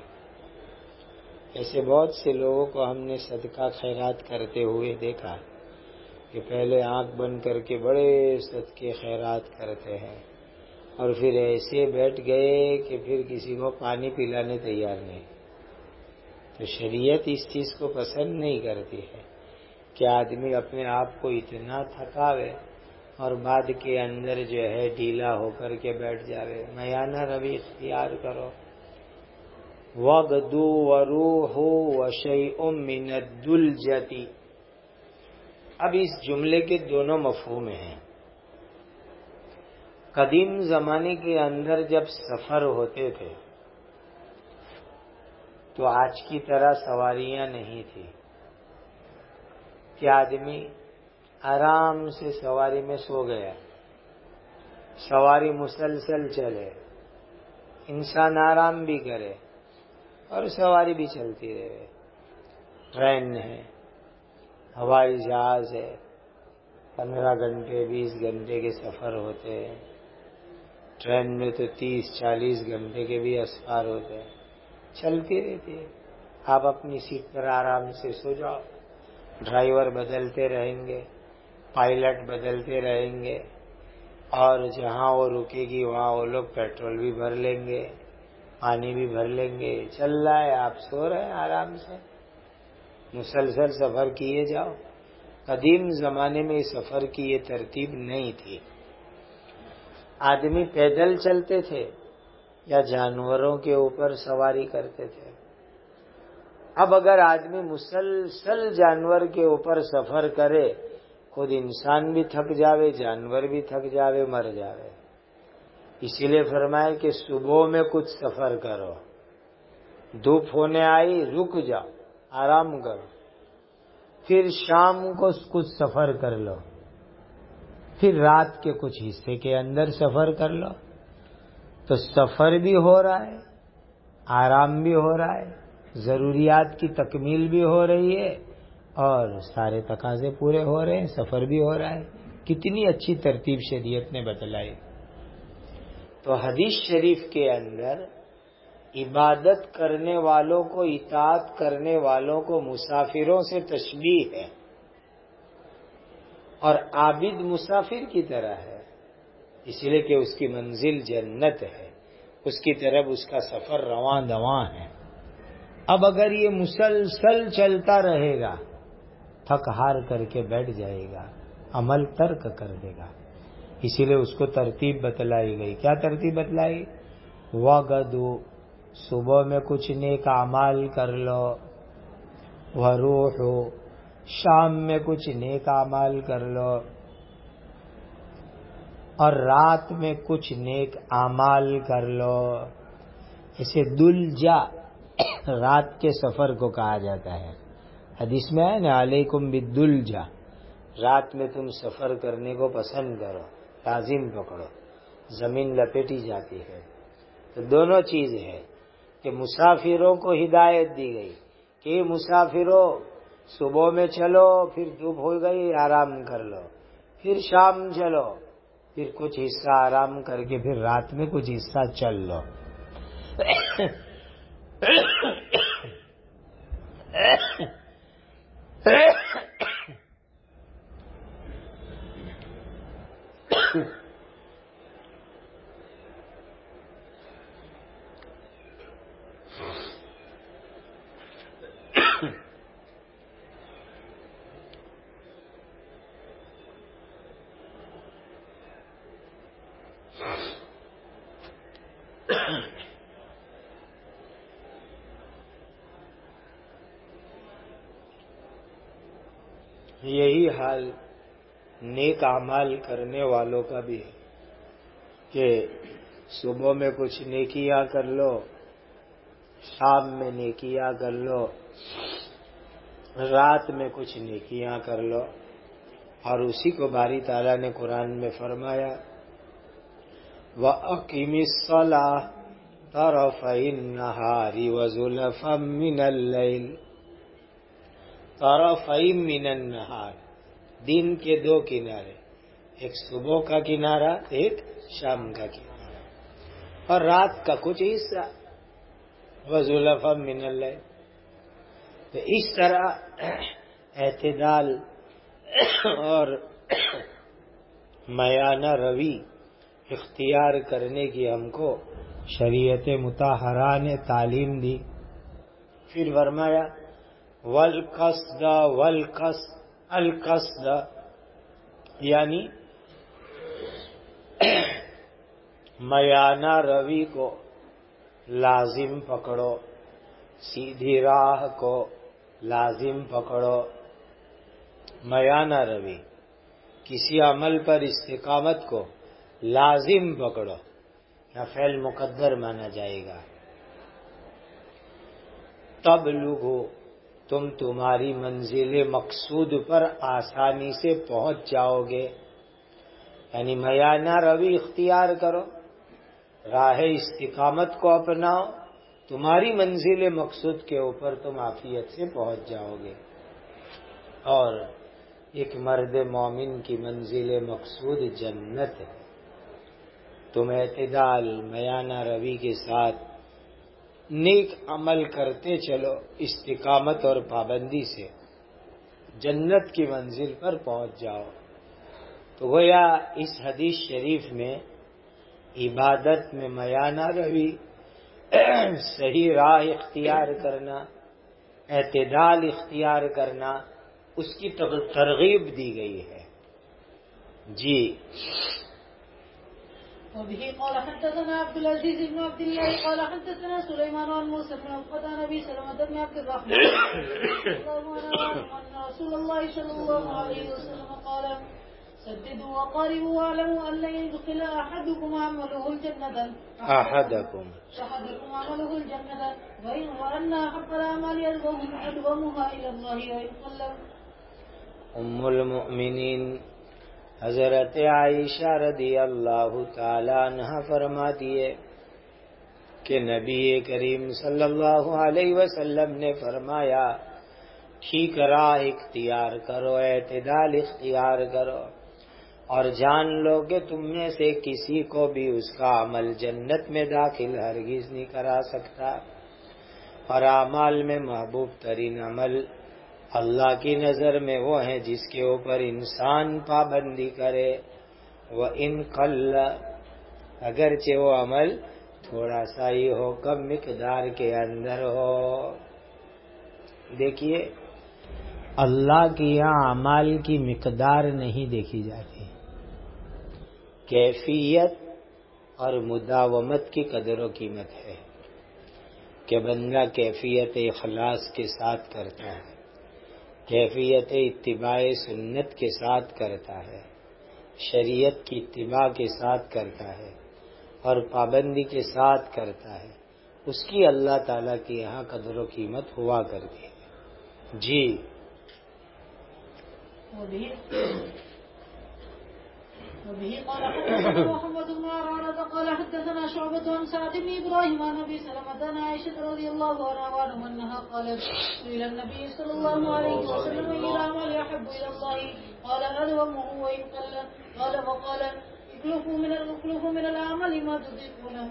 ایسے بہت سے لوگوں کو ہم نے صدقہ خیرات کرتے ہوئے دیکھا، کہ پہلے آنکھ بند کر کے بڑے صدقے خیرات کرتے ہیں اور پھر ایسے بیٹھ گئے کہ پھر کسی کو پانی پلانے تیار نہیں. تو شریعت اس چیز کو پسند نہیں کرتی ہے کہ آدمی اپنے آپ کو اتنا تھکاوے اور بعد کے اندر جو ہے ڈھیلا ہو کر کے بیٹھ جاوے. میانہ روی اختیار کرو. وغدو وروح وشیء من الدلجتی. اب اس جملے کے دونوں مفہوم ہیں. قدیم زمانے کے اندر جب سفر ہوتے تھے تو آج کی طرح سواریاں نہیں تھی کہ آدمی آرام سے سواری میں سو گیا، سواری مسلسل چلے، انسان آرام بھی کرے اور سواری بھی چلتی رہے. ٹرین ہے، ہوائی جہاز ہے، 15 گھنٹے 20 گھنٹے کے سفر ہوتے ہیں. ٹرین میں تو 30-40 گھنٹے کے بھی اسفار ہوتے ہیں. چلتی رہتی ہے. آپ اپنی سیٹ پر آرام سے سو جاؤ. ڈرائیور بدلتے رہیں گے، پائلٹ بدلتے رہیں گے، اور جہاں وہ رکے گی وہاں وہ لوگ پیٹرول بھی بھر لیں گے، پانی بھی بھر لیں گے. چل رہا ہے، آپ سو رہے ہیں آرام سے، مسلسل سفر کیے جاؤ. قدیم زمانے میں سفر کی یہ ترتیب نہیں تھی. آدمی پیدل چلتے تھے یا جانوروں کے اوپر سواری کرتے تھے. اب اگر آدمی مسلسل جانور کے اوپر سفر کرے، خود انسان بھی تھک جاوے، جانور بھی تھک جاوے، مر جاوے. اسی لیے فرمایا کہ صبح میں کچھ سفر کرو، دھوپ ہونے آئی رک جاؤ، آرام کرو، پھر شام کو کچھ سفر کر لو، پھر رات کے کچھ حصے کے اندر سفر کر لو. تو سفر بھی ہو رہا ہے، آرام بھی ہو رہا ہے، ضروریات کی تکمیل بھی ہو رہی ہے اور سارے تقاضے پورے ہو رہے ہیں، سفر بھی ہو رہا ہے. کتنی اچھی ترتیب شریعت نے بتلائی. تو حدیث شریف کے اندر عبادت کرنے والوں کو، اطاعت کرنے والوں کو مسافروں سے تشبیہ ہے، اور عابد مسافر کی طرح ہے، اس لیے کہ اس کی منزل جنت ہے، اس کی طرف اس کا سفر رواں دواں ہے. اب اگر یہ مسلسل چلتا رہے گا، تھک ہار کر کے بیٹھ جائے گا، عمل ترک کر دے گا. اسی لیے اس کو ترتیب بتلائی گئی. کیا ترتیب بتلائی؟ وغدو، صبح میں کچھ نیک اعمال کر لو، وروح، شام میں کچھ نیک اعمال کر لو، اور رات میں کچھ نیک اعمال کر لو. اسے دلجا رات کے سفر کو کہا جاتا ہے. حدیث میں ہے نا، علیکم بالدلجا، رات میں تم سفر کرنے کو پسند کرو، لازم پکڑو، زمین لپیٹی جاتی ہے. تو دونوں چیز ہے کہ مسافروں کو ہدایت دی گئی کہ مسافروں صبح میں چلو، پھر دھوپ ہو گئی آرام کر لو، پھر شام چلو، پھر کچھ حصہ آرام کر کے پھر رات میں کچھ حصہ چل لو. یہی حال نیک اعمال کرنے والوں کا بھی ہے کہ صبح میں کچھ نیکیاں کر لو، شام میں نیکیاں کر لو، رات میں کچھ نیکیاں کر لو. اور اسی کو باری تعالیٰ نے قرآن میں فرمایا، وَأَقِمِ الصَّلَاةَ طَرَفَيِ النَّهَارِ وَزُلَفًا مِّنَ اللَّيْلِ. طرفی من النہار، دن کے دو کنارے، ایک صبح کا کنارہ، ایک شام کا کنارہ، اور رات کا کچھ حصہ، وزلفا من اللیل. تو اس طرح اعتدال اور میانہ روی اختیار کرنے کی ہم کو شریعت مطہرہ نے تعلیم دی. پھر فرمایا القصد یعنی میانہ روی کو لازم پکڑو، سیدھی راہ کو لازم پکڑو. میانہ روی کسی عمل پر استقامت کو لازم پکڑو، یا فعل مقدر مانا جائے گا. تب لوگو تم تمہاری منزل مقصود پر آسانی سے پہنچ جاؤ گے. یعنی میانہ روی اختیار کرو، راہ استقامت کو اپناؤ، تمہاری منزل مقصود کے اوپر تم عافیت سے پہنچ جاؤ گے. اور ایک مرد مومن کی منزل مقصود جنت ہے. تم اعتدال میانہ روی کے ساتھ نیک عمل کرتے چلو، استقامت اور پابندی سے جنت کی منزل پر پہنچ جاؤ. تو گویا اس حدیث شریف میں عبادت میں میانہ روی، صحیح راہ اختیار کرنا، اعتدال اختیار کرنا، اس کی ترغیب دی گئی ہے. جی. وبه قال حدثنا عبد العزيز بن عبد الله قال حدثنا سليمان عن موسى بن عقبة عن أبي سلمة بن عبد الرحمن أن رسول الله صلى الله عليه وسلم قال سددوا وقاربوا واعلموا أن لن يدخل أحدكم عمله الجنة وأن أحب الأعمال أدومها إلى الله وإن قل. ام المؤمنین حضرت عائشہ رضی اللہ تعالی عنہ فرماتی ہے کہ نبی کریم صلی اللہ علیہ وسلم نے فرمایا ٹھیک راہ اختیار کرو، اعتدال اختیار کرو، اور جان لو کہ تم میں سے کسی کو بھی اس کا عمل جنت میں داخل ہرگز نہیں کرا سکتا. اور اعمال میں محبوب ترین عمل اللہ کی نظر میں وہ ہیں جس کے اوپر انسان پابندی کرے. وَإِن قَلَّ اگرچہ وہ عمل تھوڑا سا ہی ہو، کم مقدار کے اندر ہو. دیکھیے اللہ کی یہاں اعمال کی مقدار نہیں دیکھی جاتی، کیفیت اور مداومت کی قدر و قیمت ہے کہ بندہ کیفیت اخلاص کے ساتھ کرتا ہے، کیفیت اتباع سنت کے ساتھ کرتا ہے، شریعت کی اتباع کے ساتھ کرتا ہے، اور پابندی کے ساتھ کرتا ہے، اس کی اللہ تعالیٰ کی یہاں قدر و قیمت ہوا کرتی ہے. جی. وبه قال حدثنا محمد بن عرانة قال حدثنا شعبة عن سعد بن إبراهيم عن أبي سلمة عن عائشة رضي الله عنها أنها قالت سئل النبي صلى الله عليه وسلم أي الأعمال أحب إلى الله قال أدومه وإن قل قال وقال اكلفوا من الأعمال ما تطيقونه.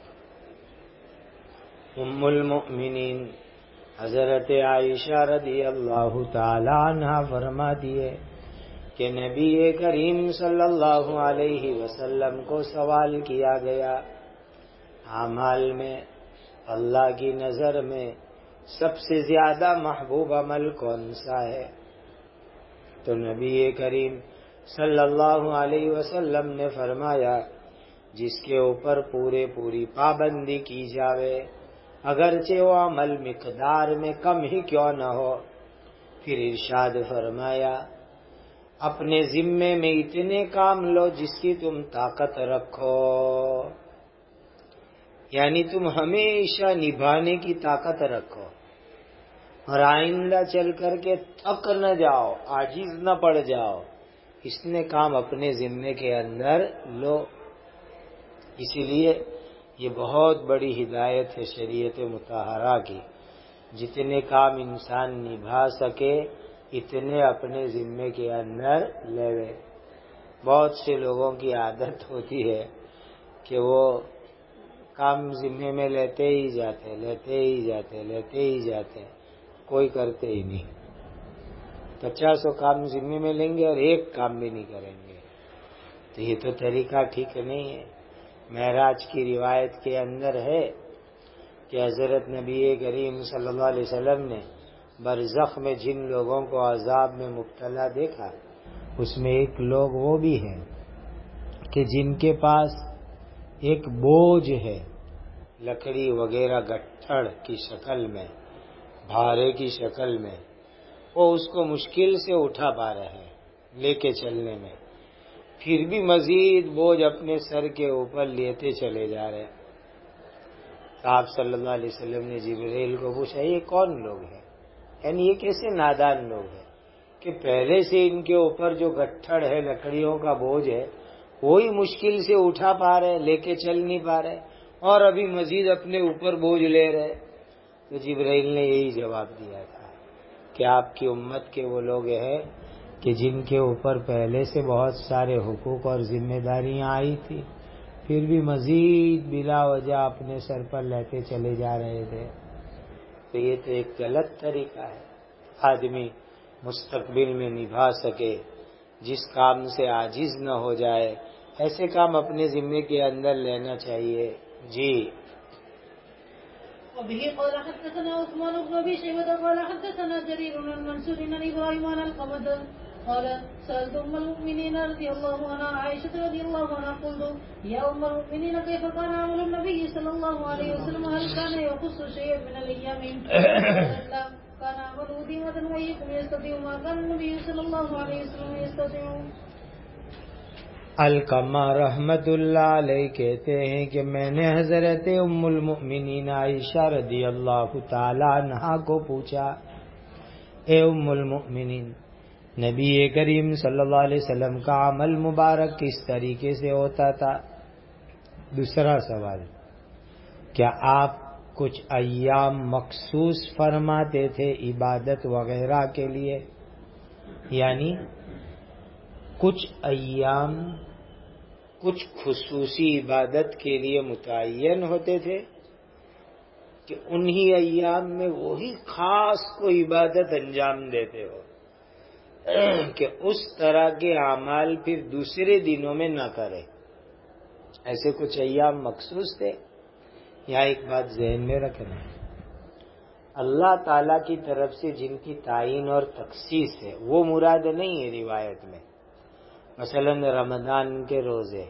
ام المؤمنین حضرت عائشہ رضی اللہ تعالی عنہ فرماتی ہے کہ نبی کریم صلی اللہ علیہ وسلم کو سوال کیا گیا اعمال میں اللہ کی نظر میں سب سے زیادہ محبوب عمل کون سا ہے؟ تو نبی کریم صلی اللہ علیہ وسلم نے فرمایا جس کے اوپر پوری پابندی کی جاوے، اگرچہ وہ عمل مقدار میں کم ہی کیوں نہ ہو. پھر ارشاد فرمایا اپنے ذمے میں اتنے کام لو جس کی تم طاقت رکھو، یعنی تم ہمیشہ نبھانے کی طاقت رکھو، اور آئندہ چل کر کے تھک نہ جاؤ، عاجز نہ پڑ جاؤ، اتنے کام اپنے ذمے کے اندر لو. اسی لیے یہ بہت بڑی ہدایت ہے شریعت مطہرہ کی، جتنے کام انسان نبھا سکے اتنے اپنے ذمے کے اندر لے. بہت سے لوگوں کی عادت ہوتی ہے کہ وہ کام ذمے میں لیتے ہی جاتے، کوئی کرتے ہی نہیں. 50 کام ذمے میں لیں گے اور ایک کام بھی نہیں کریں گے، تو یہ تو طریقہ ٹھیک نہیں ہے۔ معراج کی روایت کے اندر ہے کہ حضرت نبی کریم صلی اللہ علیہ وسلم نے برزخ میں جن لوگوں کو عذاب میں مبتلا دیکھا، اس میں ایک لوگ وہ بھی ہیں کہ جن کے پاس ایک بوجھ ہے، لکڑی وغیرہ گٹھڑ کی شکل میں، بھارے کی شکل میں، وہ اس کو مشکل سے اٹھا پا رہے ہیں لے کے چلنے میں، پھر بھی مزید بوجھ اپنے سر کے اوپر لیتے چلے جا رہے ہیں۔ آپ صلی اللہ علیہ وسلم نے جبرائیل کو پوچھا یہ کون لوگ ہیں، یعنی یہ کیسے نادان لوگ ہیں کہ پہلے سے ان کے اوپر جو گٹھڑ ہے، لکڑیوں کا بوجھ ہے، وہی مشکل سے اٹھا پا رہے، لے کے چل نہیں پا رہے، اور ابھی مزید اپنے اوپر بوجھ لے رہے۔ تو جبرائیل نے یہی جواب دیا تھا کہ آپ کی امت کے وہ لوگ ہیں کہ جن کے اوپر پہلے سے بہت سارے حقوق اور ذمہ داریاں آئی تھی، پھر بھی مزید بلا وجہ اپنے سر پر لیتے چلے جا رہے تھے۔ تو یہ تو ایک غلط طریقہ ہے۔ آدمی مستقبل میں نبھا سکے، جس کام سے عاجز نہ ہو جائے، ایسے کام اپنے ذمے کے اندر لینا چاہیے۔ جی وبه قال حدثنا عثمان بن ابي شيبه قال حدثنا جرير عن منصور عن ابراهيم عن القمد قال سالت ام المؤمنين رضي الله عنها عائشه رضي الله عنها قلت يا ام المؤمنين كيف كان عمل النبي صلى الله عليه وسلم هل كان يخص شيئا من الايام؟ قالت لا كان عمله ديمه وايكم يستطيع ما كان النبي صلى الله عليه وسلم يستطيع۔ علقمہ رحمت اللہ علیہ کہتے ہیں کہ میں نے حضرت ام المؤمنین عائشہ رضی اللہ تعالی عنہا کو پوچھا، اے ام المؤمنین، نبی کریم صلی اللہ علیہ وسلم کا عمل مبارک کس طریقے سے ہوتا تھا؟ دوسرا سوال، کیا آپ کچھ ایام مخصوص فرماتے تھے عبادت وغیرہ کے لیے؟ یعنی کچھ ایام کچھ خصوصی عبادت کے لیے متعین ہوتے تھے کہ انہی ایام میں وہی خاص کو عبادت انجام دیتے ہو کہ اس طرح کے اعمال پھر دوسرے دنوں میں نہ کرے؟ ایسے کچھ ایام مخصوص تھے؟ یہاں ایک بات ذہن میں رکھنا، اللہ تعالی کی طرف سے جن کی تعین اور تخصیص ہے وہ مراد نہیں ہے روایت میں۔ مثلا رمضان کے روزے،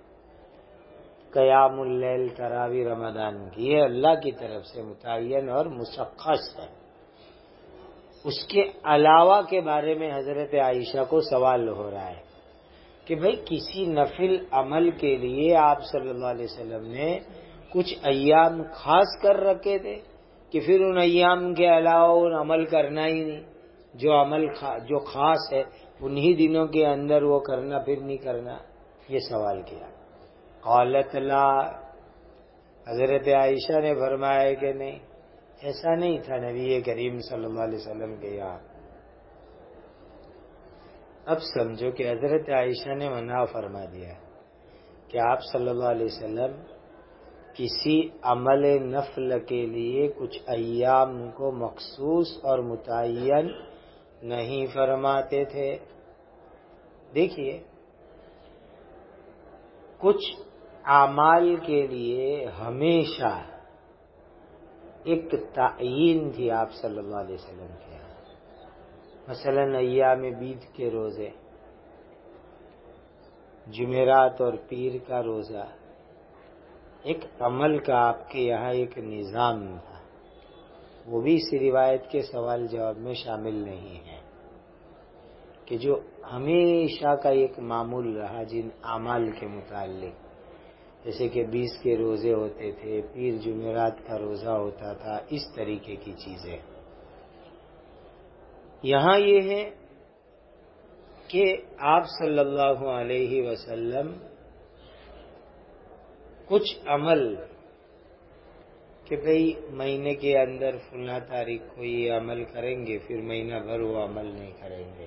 قیام اللیل، تراویح رمضان کی، یہ اللہ کی طرف سے متعین اور مشخص ہے۔ اس کے علاوہ کے بارے میں حضرت عائشہ کو سوال ہو رہا ہے کہ بھئی کسی نفل عمل کے لیے آپ صلی اللہ علیہ وسلم نے کچھ ایام خاص کر رکھے تھے کہ پھر ان ایام کے علاوہ ان عمل کرنا ہی نہیں، جو خاص ہے انہی دنوں کے اندر وہ کرنا، پھر نہیں کرنا؟ یہ سوال کیا۔ قالت لا، حضرت عائشہ نے فرمایا کہ نہیں، ایسا نہیں تھا نبی کریم صلی اللہ علیہ وسلم کے یہاں۔ اب سمجھو کہ حضرت عائشہ نے منع فرما دیا کہ آپ صلی اللہ علیہ وسلم کسی عمل نفل کے لیے کچھ ایام کو مخصوص اور متعین نہیں فرماتے تھے۔ دیکھیے، کچھ اعمال کے لیے ہمیشہ ایک تعیین تھی آپ صلی اللہ علیہ وسلم کے یہاں۔ مثلا ایام بیت کے روزے، جمعرات اور پیر کا روزہ، ایک عمل کا آپ کے یہاں ایک نظام تھا، وہ بھی اس روایت کے سوال جواب میں شامل نہیں ہے کہ جو ہمیشہ کا ایک معمول رہا جن اعمال کے متعلق، جیسے کہ 20 کے روزے ہوتے تھے، پیر جمعرات کا روزہ ہوتا تھا، اس طریقے کی چیزیں۔ یہاں یہ ہے کہ آپ صلی اللہ علیہ وسلم کچھ عمل کہ بھئی مہینے کے اندر فلاں تاریخ کو یہ عمل کریں گے، پھر مہینہ بھر وہ عمل نہیں کریں گے،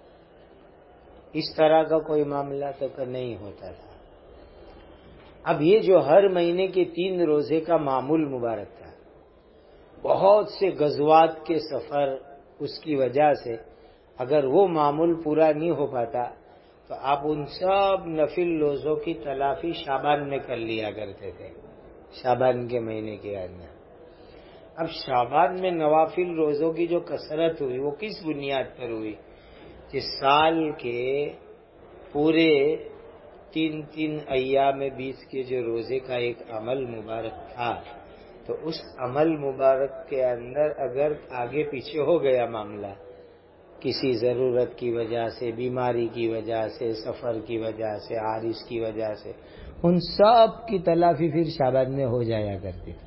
اس طرح کا کوئی معاملہ تو نہیں ہوتا تھا۔ اب یہ جو ہر مہینے کے 3 روزے کا معمول مبارک تھا، بہت سے غزوات کے سفر اس کی وجہ سے اگر وہ معمول پورا نہیں ہو پاتا تو آپ ان سب نفل روزوں کی تلافی شعبان میں کر لیا کرتے تھے، شعبان کے مہینے کے اندر۔ اب شعبان میں نوافل روزوں کی جو کثرت ہوئی وہ کس بنیاد پر ہوئی؟ جس سال کے پورے 3 ایام 20 کے جو روزے کا ایک عمل مبارک تھا، تو اس عمل مبارک کے اندر اگر آگے پیچھے ہو گیا معاملہ کسی ضرورت کی وجہ سے، بیماری کی وجہ سے، سفر کی وجہ سے، عارض کی وجہ سے، ان سب کی تلافی پھر شعبان میں ہو جایا کرتی تھی۔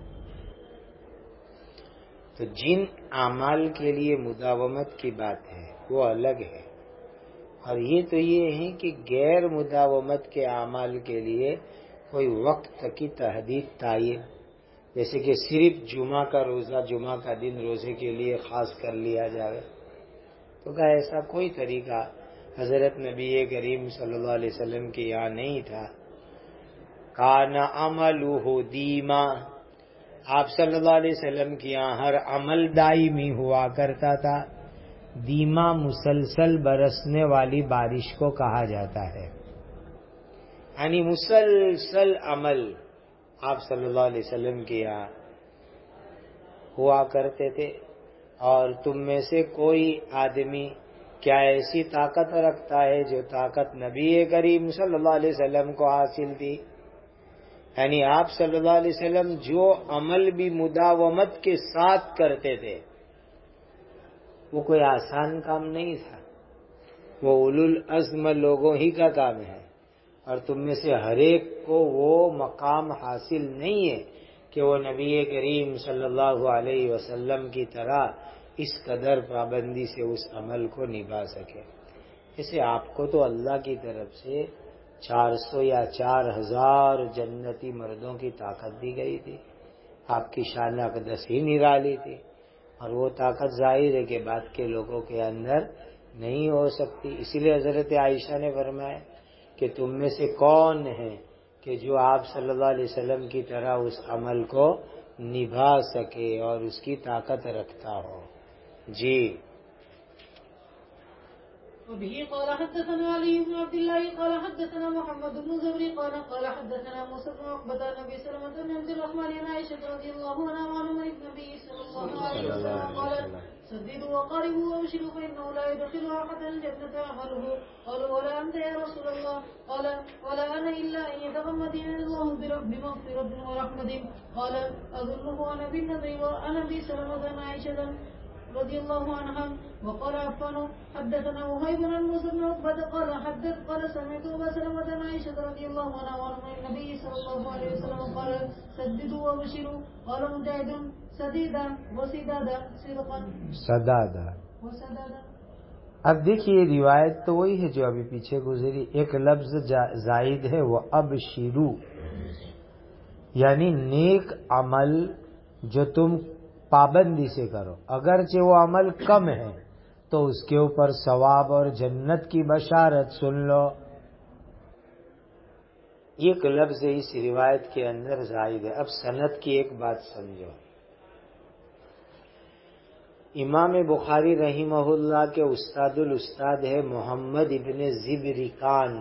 تو جن اعمال کے لیے مداومت کی بات ہے وہ الگ ہے، اور یہ تو یہ ہے کہ غیر مداومت کے اعمال کے لیے کوئی وقت کی تحدید تعین، جیسے کہ صرف جمعہ کا روزہ، جمعہ کا دن روزے کے لیے خاص کر لیا جائے، تو کہا ایسا کوئی طریقہ حضرت نبی کریم صلی اللہ علیہ وسلم کے یہاں نہیں تھا۔ کان عملہ دیما، آپ صلی اللہ علیہ وسلم کے یہاں ہر عمل دائمی ہوا کرتا تھا۔ دیما مسلسل برسنے والی بارش کو کہا جاتا ہے، یعنی مسلسل عمل آپ صلی اللہ علیہ وسلم کے یہاں ہوا کرتے تھے۔ اور تم میں سے کوئی آدمی کیا ایسی طاقت رکھتا ہے جو طاقت نبی کریم صلی اللہ علیہ وسلم کو حاصل تھی؟ یعنی آپ صلی اللہ علیہ وسلم جو عمل بھی مداومت کے ساتھ کرتے تھے وہ کوئی آسان کام نہیں تھا، وہ اولو العزم لوگوں ہی کا کام ہے، اور تم میں سے ہر ایک کو وہ مقام حاصل نہیں ہے کہ وہ نبی کریم صلی اللہ علیہ وسلم کی طرح اس قدر پابندی سے اس عمل کو نبھا سکے۔ اسے آپ کو تو اللہ کی طرف سے 400 یا 4000 جنتی مردوں کی طاقت دی گئی تھی، آپ کی شان اقدس ہی نرالی تھی، اور وہ طاقت ظاہر ہے کہ بعد کے لوگوں کے اندر نہیں ہو سکتی۔ اسی لیے حضرت عائشہ نے فرمایا کہ تم میں سے کون ہے کہ جو آپ صلی اللہ علیہ وسلم کی طرح اس عمل کو نبھا سکے اور اس کی طاقت رکھتا ہو۔ جی وبه قال حدثنا علي بن عبد الله قال حدثنا محمد بن زبري قال حدثنا موسى بن عقبة عن ابي سلمة بن عبد الرحمن عن عائشة رضي الله عنها وعن النبي صلى الله عليه وسلم قال سددوا وقاربوا وابشروا فانه لا يدخل احدا الجنة عمله. قالوا ولا انت يا رسول الله؟ قال ولا انا الا ان يتغمدني الله بمغفرة ورحمة. قال اظنه عن ابي النضر وعن ابي سلمة عن عائشة رضي الله عنها. وقال عفان حدثنا وهيب عن موسى بن عقبة قال سمعت أبا سلمة عن عائشة رضي الله عنها وعن النبي صلى الله عليه وسلم قال سددوا وبشروا. قال مجاهد سديدا وسدادا صدقا وسدادا. اب دیکھیے روایت تو وہی ہے جو ابھی پیچھے گزری، ایک لفظ زائد ہے وہ ابشرو، یعنی نیک عمل جو تم پابندی سے کرو، اگرچہ وہ عمل کم ہے تو اس کے اوپر ثواب اور جنت کی بشارت سن لو۔ ایک لفظ اس روایت کے اندر زائد ہے۔ اب سند کی ایک بات سمجھو، امام بخاری رحمہ اللہ کے استاد الاستاد ہے محمد ابن زبرقان،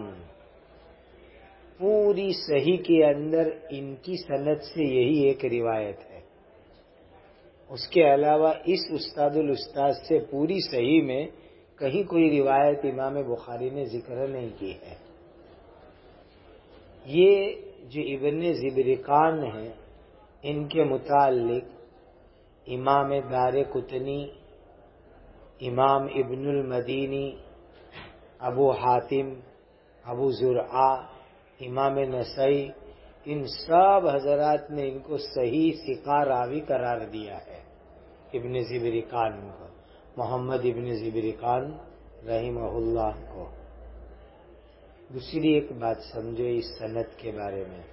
پوری صحیح کے اندر ان کی سند سے یہی ایک روایت ہے، اس کے علاوہ اس استاد الاستاد سے پوری صحیح میں کہیں کوئی روایت امام بخاری نے ذکر نہیں کی ہے۔ یہ جو ابن زبرقان ہیں ان کے متعلق امام دارقطنی، امام ابن المدینی، ابو حاتم، ابو زرعہ، امام نسائی، ان سب حضرات نے ان کو صحیح ثقہ راوی قرار دیا ہے، ابن زبرقان کو، محمد ابن زبرقان رحمہ اللہ کو۔ دوسری ایک بات سمجھو اس سند کے بارے میں،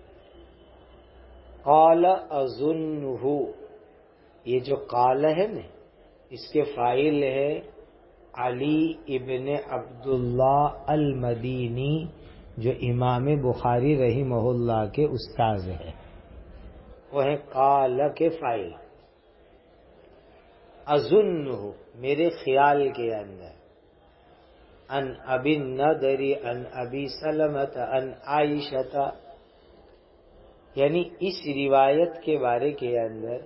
قال اظنہ، یہ جو قال ہے نا اس کے فاعل ہے علی ابن عبداللہ المدینی جو امام بخاری رحمہ اللہ کے استاذ ہیں، وہ ہیں قال کے فاعل۔ اظن ہو میرے خیال کے اندر، ان ابی النضر ان ابی سلمۃ ان عائشہ، یعنی اس روایت کے بارے کے اندر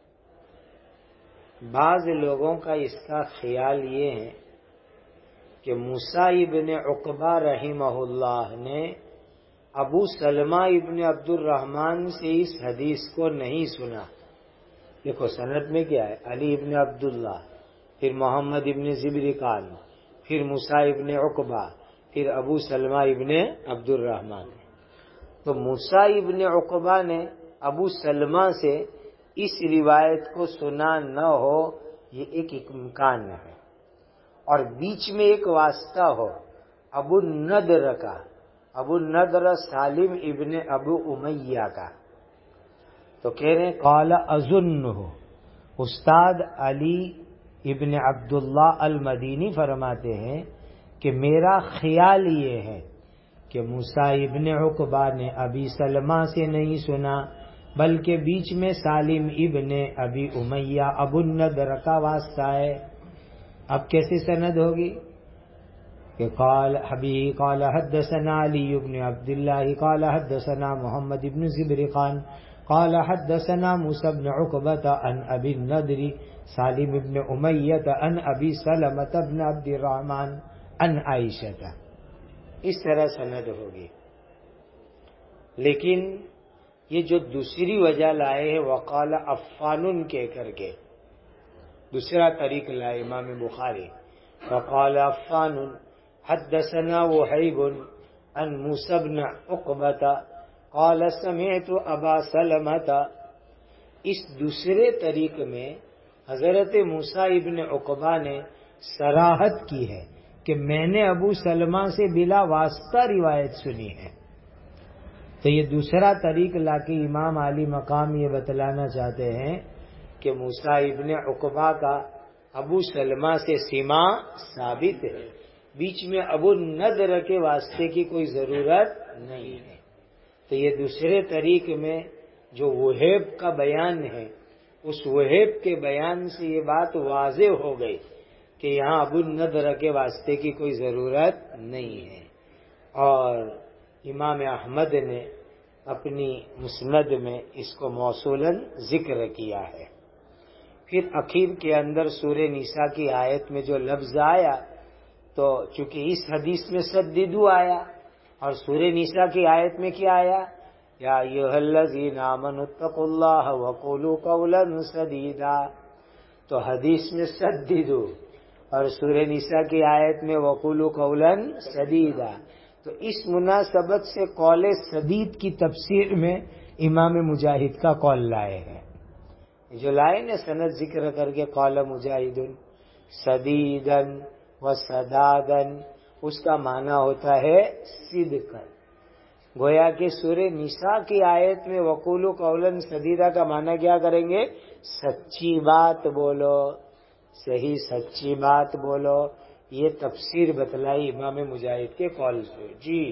بعض لوگوں کا اس کا خیال یہ ہے کہ موسیٰ ابن عقبہ رحمہ اللہ نے ابو سلمہ ابن عبد الرحمن سے اس حدیث کو نہیں سنا۔ دیکھو سند میں کیا ہے، علی ابن عبداللہ، پھر محمد ابن زبرقان، پھر موسیٰ ابن عقبہ، پھر ابو سلمہ ابن عبد الرحمن۔ تو موسیٰ ابن عقبہ نے ابو سلمہ سے اس روایت کو سنا نہ ہو، یہ ایک امکان ہے، اور بیچ میں ایک واسطہ ہو ابو النضر کا، ابو النضر سالم ابن ابو امیہ کا، تو کہہ رہے ہیں قال اظن ہو۔ استاد علی ابن عبداللہ المدینی فرماتے ہیں کہ میرا خیال یہ ہے کہ موسیٰ ابن عقبہ نے ابی سلمہ سے نہیں سنا، بلکہ بیچ میں سالم ابن ابی امیہ ابو النضر کا واسطہ ہے۔ اب کیسے سند ہوگی کہ قال حدثنا علی بن عبداللہ قال حدثنا محمد بن زبرقان قال حدثنا موسیٰ بن عقبہ عن ابی النضر سالم بن امیہ عن ابی سلمۃ بن عبد الرحمن عن عائشہ، اس طرح سند ہوگی۔ لیکن یہ جو دوسری وجہ لائے ہیں وقال عفان کہہ کر کے، دوسرا طریق لائے امام بخاری، وقال عفان حدثنا وہیب عن موسیٰ بن عقبہ قال سمعت ابا سلمۃ، اس دوسرے طریق میں حضرت موسیٰ ابن عقبہ نے صراحت کی ہے کہ میں نے ابو سلمہ سے بلا واسطہ روایت سنی ہے۔ تو یہ دوسرا طریق لا کے امام علی مقام یہ بتلانا چاہتے ہیں کہ موسیٰ ابن عقبہ کا ابو سلمہ سے سماع ثابت ہے، بیچ میں ابو النضر کے واسطے کی کوئی ضرورت نہیں ہے۔ تو یہ دوسرے طریق میں جو وہیب کا بیان ہے، اس وہیب کے بیان سے یہ بات واضح ہو گئی کہ یہاں ابو النضر کے واسطے کی کوئی ضرورت نہیں ہے۔ اور امام احمد نے اپنی مسند میں اس کو موصولاً ذکر کیا ہے۔ پھر اخیر کے اندر سورہ نساء کی آیت میں جو لفظ آیا، تو چونکہ اس حدیث میں سددو آیا، اور سورہ نساء کی آیت میں کیا آیا، یا ایھا الذین آمنوا اتقوا اللہ وقولوا قولا سدیدا، تو حدیث میں سددو اور سورہ نساء کی آیت میں وقولوا قولا سدیدا، تو اس مناسبت سے قول سدید کی تفسیر میں امام مجاہد کا قول لائے ہیں، جو لائے نے سند ذکر کر کے قال مجاہد سدیدن و سدادن، اس کا معنی ہوتا ہے صدقن۔ گویا کہ سورہ نساء کی آیت میں وقولوا قولا سدیدا کا معنی کیا کریں گے، سچی بات بولو، صحیح سچی بات بولو، یہ تفسیر بتلائی امام مجاہد کے قول سے۔ جی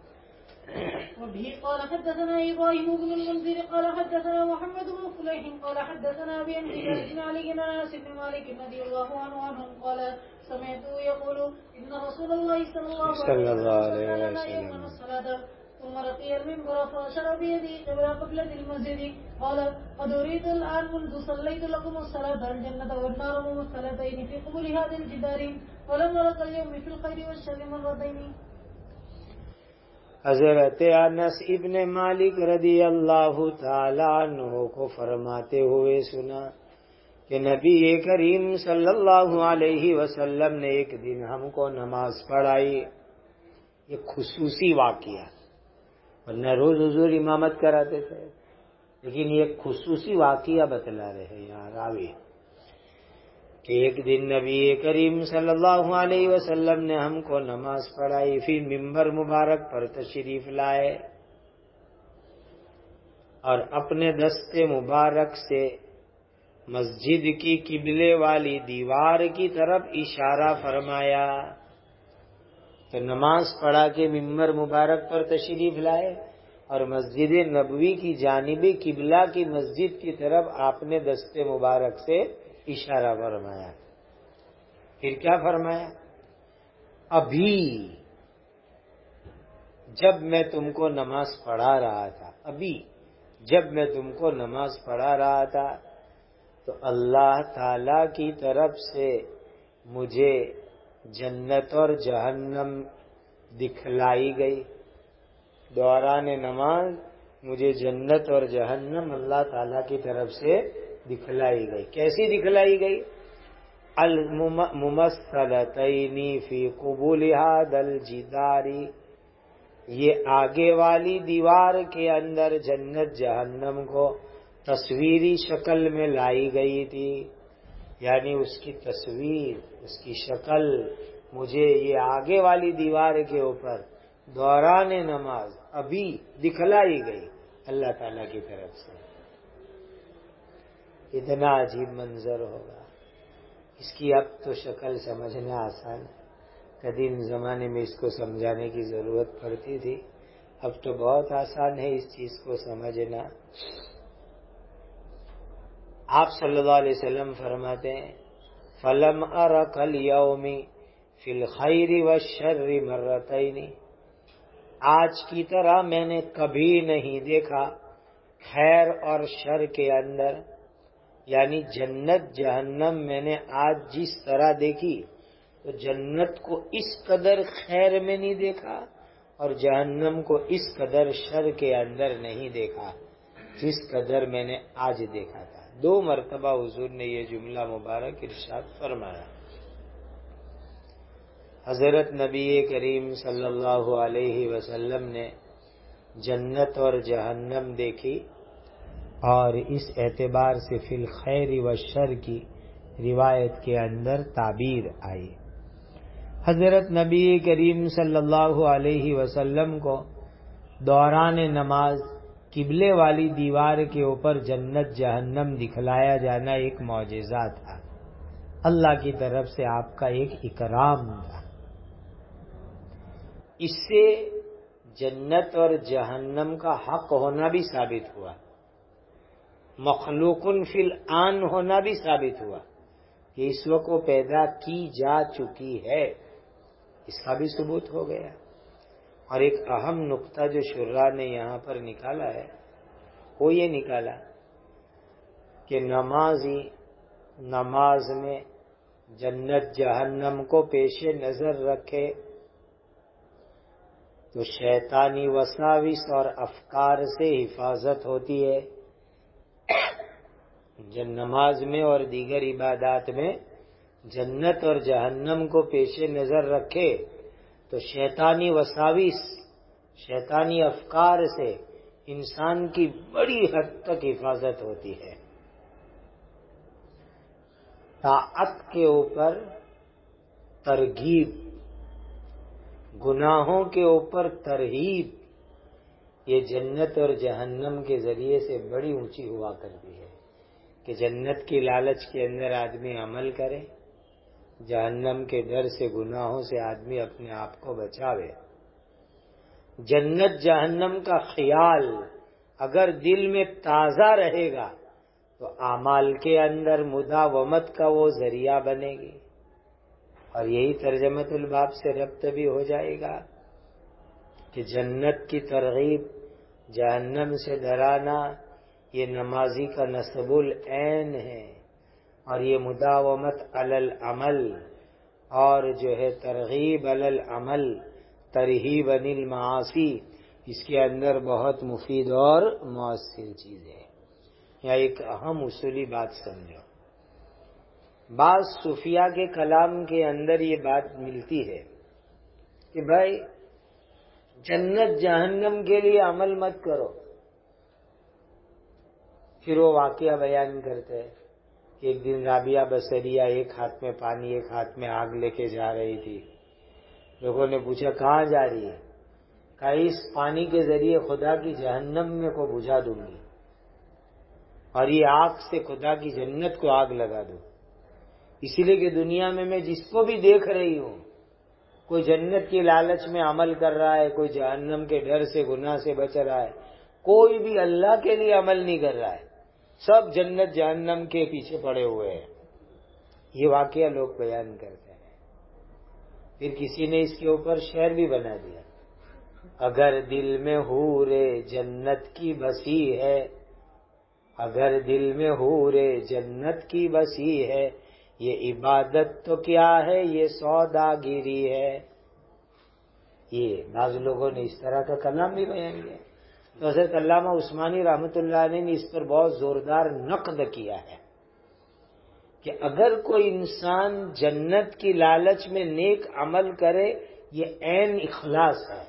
وبه قال حدثنا إبراهيم بن المنذر قال حدثنا محمد بن فليح قال حدثنا أبي عن هلال بن علي بن أنس بن مالك رضي الله عنه قال سمعته يقول إن رسول الله صلى الله عليه وسلم لنا يوما الصلاة ثم رقي المنبر فأشار بيده قبلة المسجد قال قد أريد الآن منذ صليت لكم الصلاة الجنة والنار ممثلتين في قبول هذه الجدار ولم نرك اليوم في الخير والشر مرتين۔ حضرت انس ابن مالک رضی اللہ تعالی عنہ کو فرماتے ہوئے سنا کہ نبی کریم صلی اللہ علیہ وسلم نے ایک دن ہم کو نماز پڑھائی۔ یہ خصوصی واقعہ، ورنہ روز حضور امامت کراتے تھے، لیکن یہ خصوصی واقعہ بتلا رہے ہیں یہاں راوی کہ ایک دن نبی کریم صلی اللہ علیہ وسلم نے ہم کو نماز پڑھائی، پھر ممبر مبارک پر تشریف لائے اور اپنے دست مبارک سے مسجد کی قبلے والی دیوار کی طرف اشارہ فرمایا۔ تو نماز پڑھا کے ممبر مبارک پر تشریف لائے اور مسجد نبوی کی جانب قبلہ کی مسجد کی طرف آپ نے دست مبارک سے اشارہ فرمایا. پھر کیا فرمایا؟ ابھی جب میں تم کو نماز پڑھا رہا تھا، ابھی جب میں تم کو نماز پڑھا رہا تھا تو اللہ تعالی کی طرف سے مجھے جنت اور جہنم دکھلائی گئی. دوران نماز مجھے جنت اور جہنم اللہ تعالی کی طرف سے دکھلائی گئی. کیسی دکھلائی گئی؟ الممثلتین فی قبول هذا الجدار، یہ آگے والی دیوار کے اندر جنت جہنم کو تصویری شکل میں لائی گئی تھی. یعنی اس کی تصویر، اس کی شکل مجھے یہ آگے والی دیوار کے اوپر دوران نماز ابھی دکھلائی گئی اللہ تعالیٰ کی طرف سے. اتنا عجیب منظر ہوگا، اس کی اب تو شکل سمجھنا آسان ہے. قدیم زمانے میں اس کو سمجھانے کی ضرورت پڑتی تھی، اب تو بہت آسان ہے اس چیز کو سمجھنا. آپ صلی اللہ علیہ وسلم فرماتے ہیں فَلَمْ أَرَ كَالْيَوْمِ فِي الْخَيْرِ وَالشَّرِّ مَرَّتَيْنِ، آج کی طرح میں نے کبھی نہیں دیکھا خیر اور شر کے اندر. یعنی جنت جہنم میں نے آج جس طرح دیکھی تو جنت کو اس قدر خیر میں نہیں دیکھا اور جہنم کو اس قدر شر کے اندر نہیں دیکھا جس قدر میں نے آج دیکھا تھا. 2 مرتبہ حضور نے یہ جملہ مبارک ارشاد فرمایا. حضرت نبی کریم صلی اللہ علیہ وسلم نے جنت اور جہنم دیکھی اور اس اعتبار سے فی الخیر والشر کی روایت کے اندر تعبیر آئی. حضرت نبی کریم صلی اللہ علیہ وسلم کو دوران نماز قبلے والی دیوار کے اوپر جنت جہنم دکھلایا جانا ایک معجزہ تھا، اللہ کی طرف سے آپ کا ایک اکرام تھا. اس سے جنت اور جہنم کا حق ہونا بھی ثابت ہوا، مخلوق فی الآن ہونا بھی ثابت ہوا کہ اس وقت وہ پیدا کی جا چکی ہے، اس کا بھی ثبوت ہو گیا. اور ایک اہم نقطہ جو شراح نے یہاں پر نکالا ہے وہ یہ نکالا کہ نمازی نماز میں جنت جہنم کو پیش نظر رکھے تو شیطانی وساوس اور افکار سے حفاظت ہوتی ہے. جب نماز میں اور دیگر عبادات میں جنت اور جہنم کو پیش نظر رکھے تو شیطانی وساوس، شیطانی افکار سے انسان کی بڑی حد تک حفاظت ہوتی ہے. طاعت کے اوپر ترغیب، گناہوں کے اوپر ترہیب، یہ جنت اور جہنم کے ذریعے سے بڑی اونچی ہوا کرتی ہے کہ جنت کی لالچ کے اندر آدمی عمل کرے، جہنم کے ڈر سے گناہوں سے آدمی اپنے آپ کو بچاوے. جنت جہنم کا خیال اگر دل میں تازہ رہے گا تو اعمال کے اندر مداومت کا وہ ذریعہ بنے گی. اور یہی ترجمۃ الباب سے ربط بھی ہو جائے گا کہ جنت کی ترغیب، جہنم سے ڈرانا، یہ نمازی کا نصب العین ہے. اور یہ مداومت علی العمل اور جو ہے ترغیب علی العمل، ترہیب عن المعاصی، اس کے اندر بہت مفید اور مؤثر چیز ہے. یا ایک اہم اصولی بات سمجھو، بعض صوفیاء کے کلام کے اندر یہ بات ملتی ہے کہ بھائی جنت جہنم کے لیے عمل مت کرو. پھر وہ واقعہ بیان کرتے ہیں کہ ایک دن رابعہ بصریہ ایک ہاتھ میں پانی ایک ہاتھ میں آگ لے کے جا رہی تھی. لوگوں نے پوچھا کہاں جا رہی ہے؟ کہا اس پانی کے ذریعے خدا کی جہنم میں کو بجھا دوں گی اور یہ آگ سے خدا کی جنت کو آگ لگا دوں. اسی لیے کہ دنیا میں جس کو بھی دیکھ رہی ہوں، کوئی جنت کی لالچ میں عمل کر رہا ہے، کوئی جہنم کے ڈر سے گناہ سے بچ رہا ہے، کوئی بھی اللہ کے لیے عمل نہیں کر رہا ہے، سب جنت جہنم کے پیچھے پڑے ہوئے ہیں. یہ واقعہ لوگ بیان کرتے ہیں. پھر کسی نے اس کے اوپر شعر بھی بنا دیا. اگر دل میں حور جنت کی بسی ہے، اگر دل میں حور جنت کی بسی ہے، یہ عبادت تو کیا ہے یہ سوداگری ہے. یہ بعض لوگوں نے اس طرح کا کلام بھی بیان کیا. تو حضرت علامہ عثمانی رحمۃ اللہ علیہ نے اس پر بہت زوردار نقد کیا ہے کہ اگر کوئی انسان جنت کی لالچ میں نیک عمل کرے، یہ عین اخلاص ہے،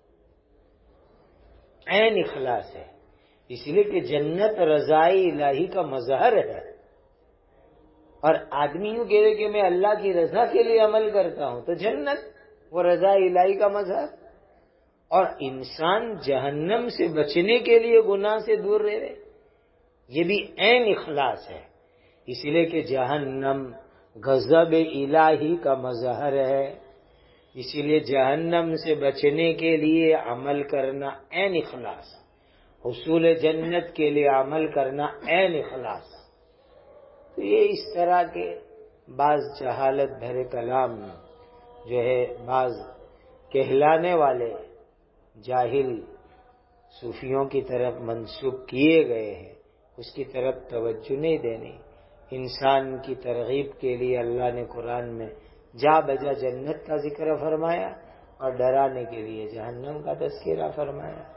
عین اخلاص ہے. اس لیے کہ جنت رضائی الہی کا مظہر ہے. اور آدمی یوں کہے کہ میں اللہ کی رضا کے لیے عمل کرتا ہوں، تو جنت وہ رضا الہی کا مظہر. اور انسان جہنم سے بچنے کے لیے گناہ سے دور رہے، یہ بھی عین اخلاص ہے. اس لیے کہ جہنم غضب الہی کا مظہر ہے. اسی لیے جہنم سے بچنے کے لیے عمل کرنا عین اخلاص، حصول جنت کے لیے عمل کرنا عین اخلاص. تو یہ اس طرح کے بعض جہالت بھرے کلام جو ہے بعض کہلانے والے جاہل صوفیوں کی طرف منسوب کیے گئے ہیں، اس کی طرف توجہ نہیں دینی. انسان کی ترغیب کے لیے اللہ نے قرآن میں جا بجا جنت کا ذکر فرمایا اور ڈرانے کے لیے جہنم کا تذکرہ فرمایا.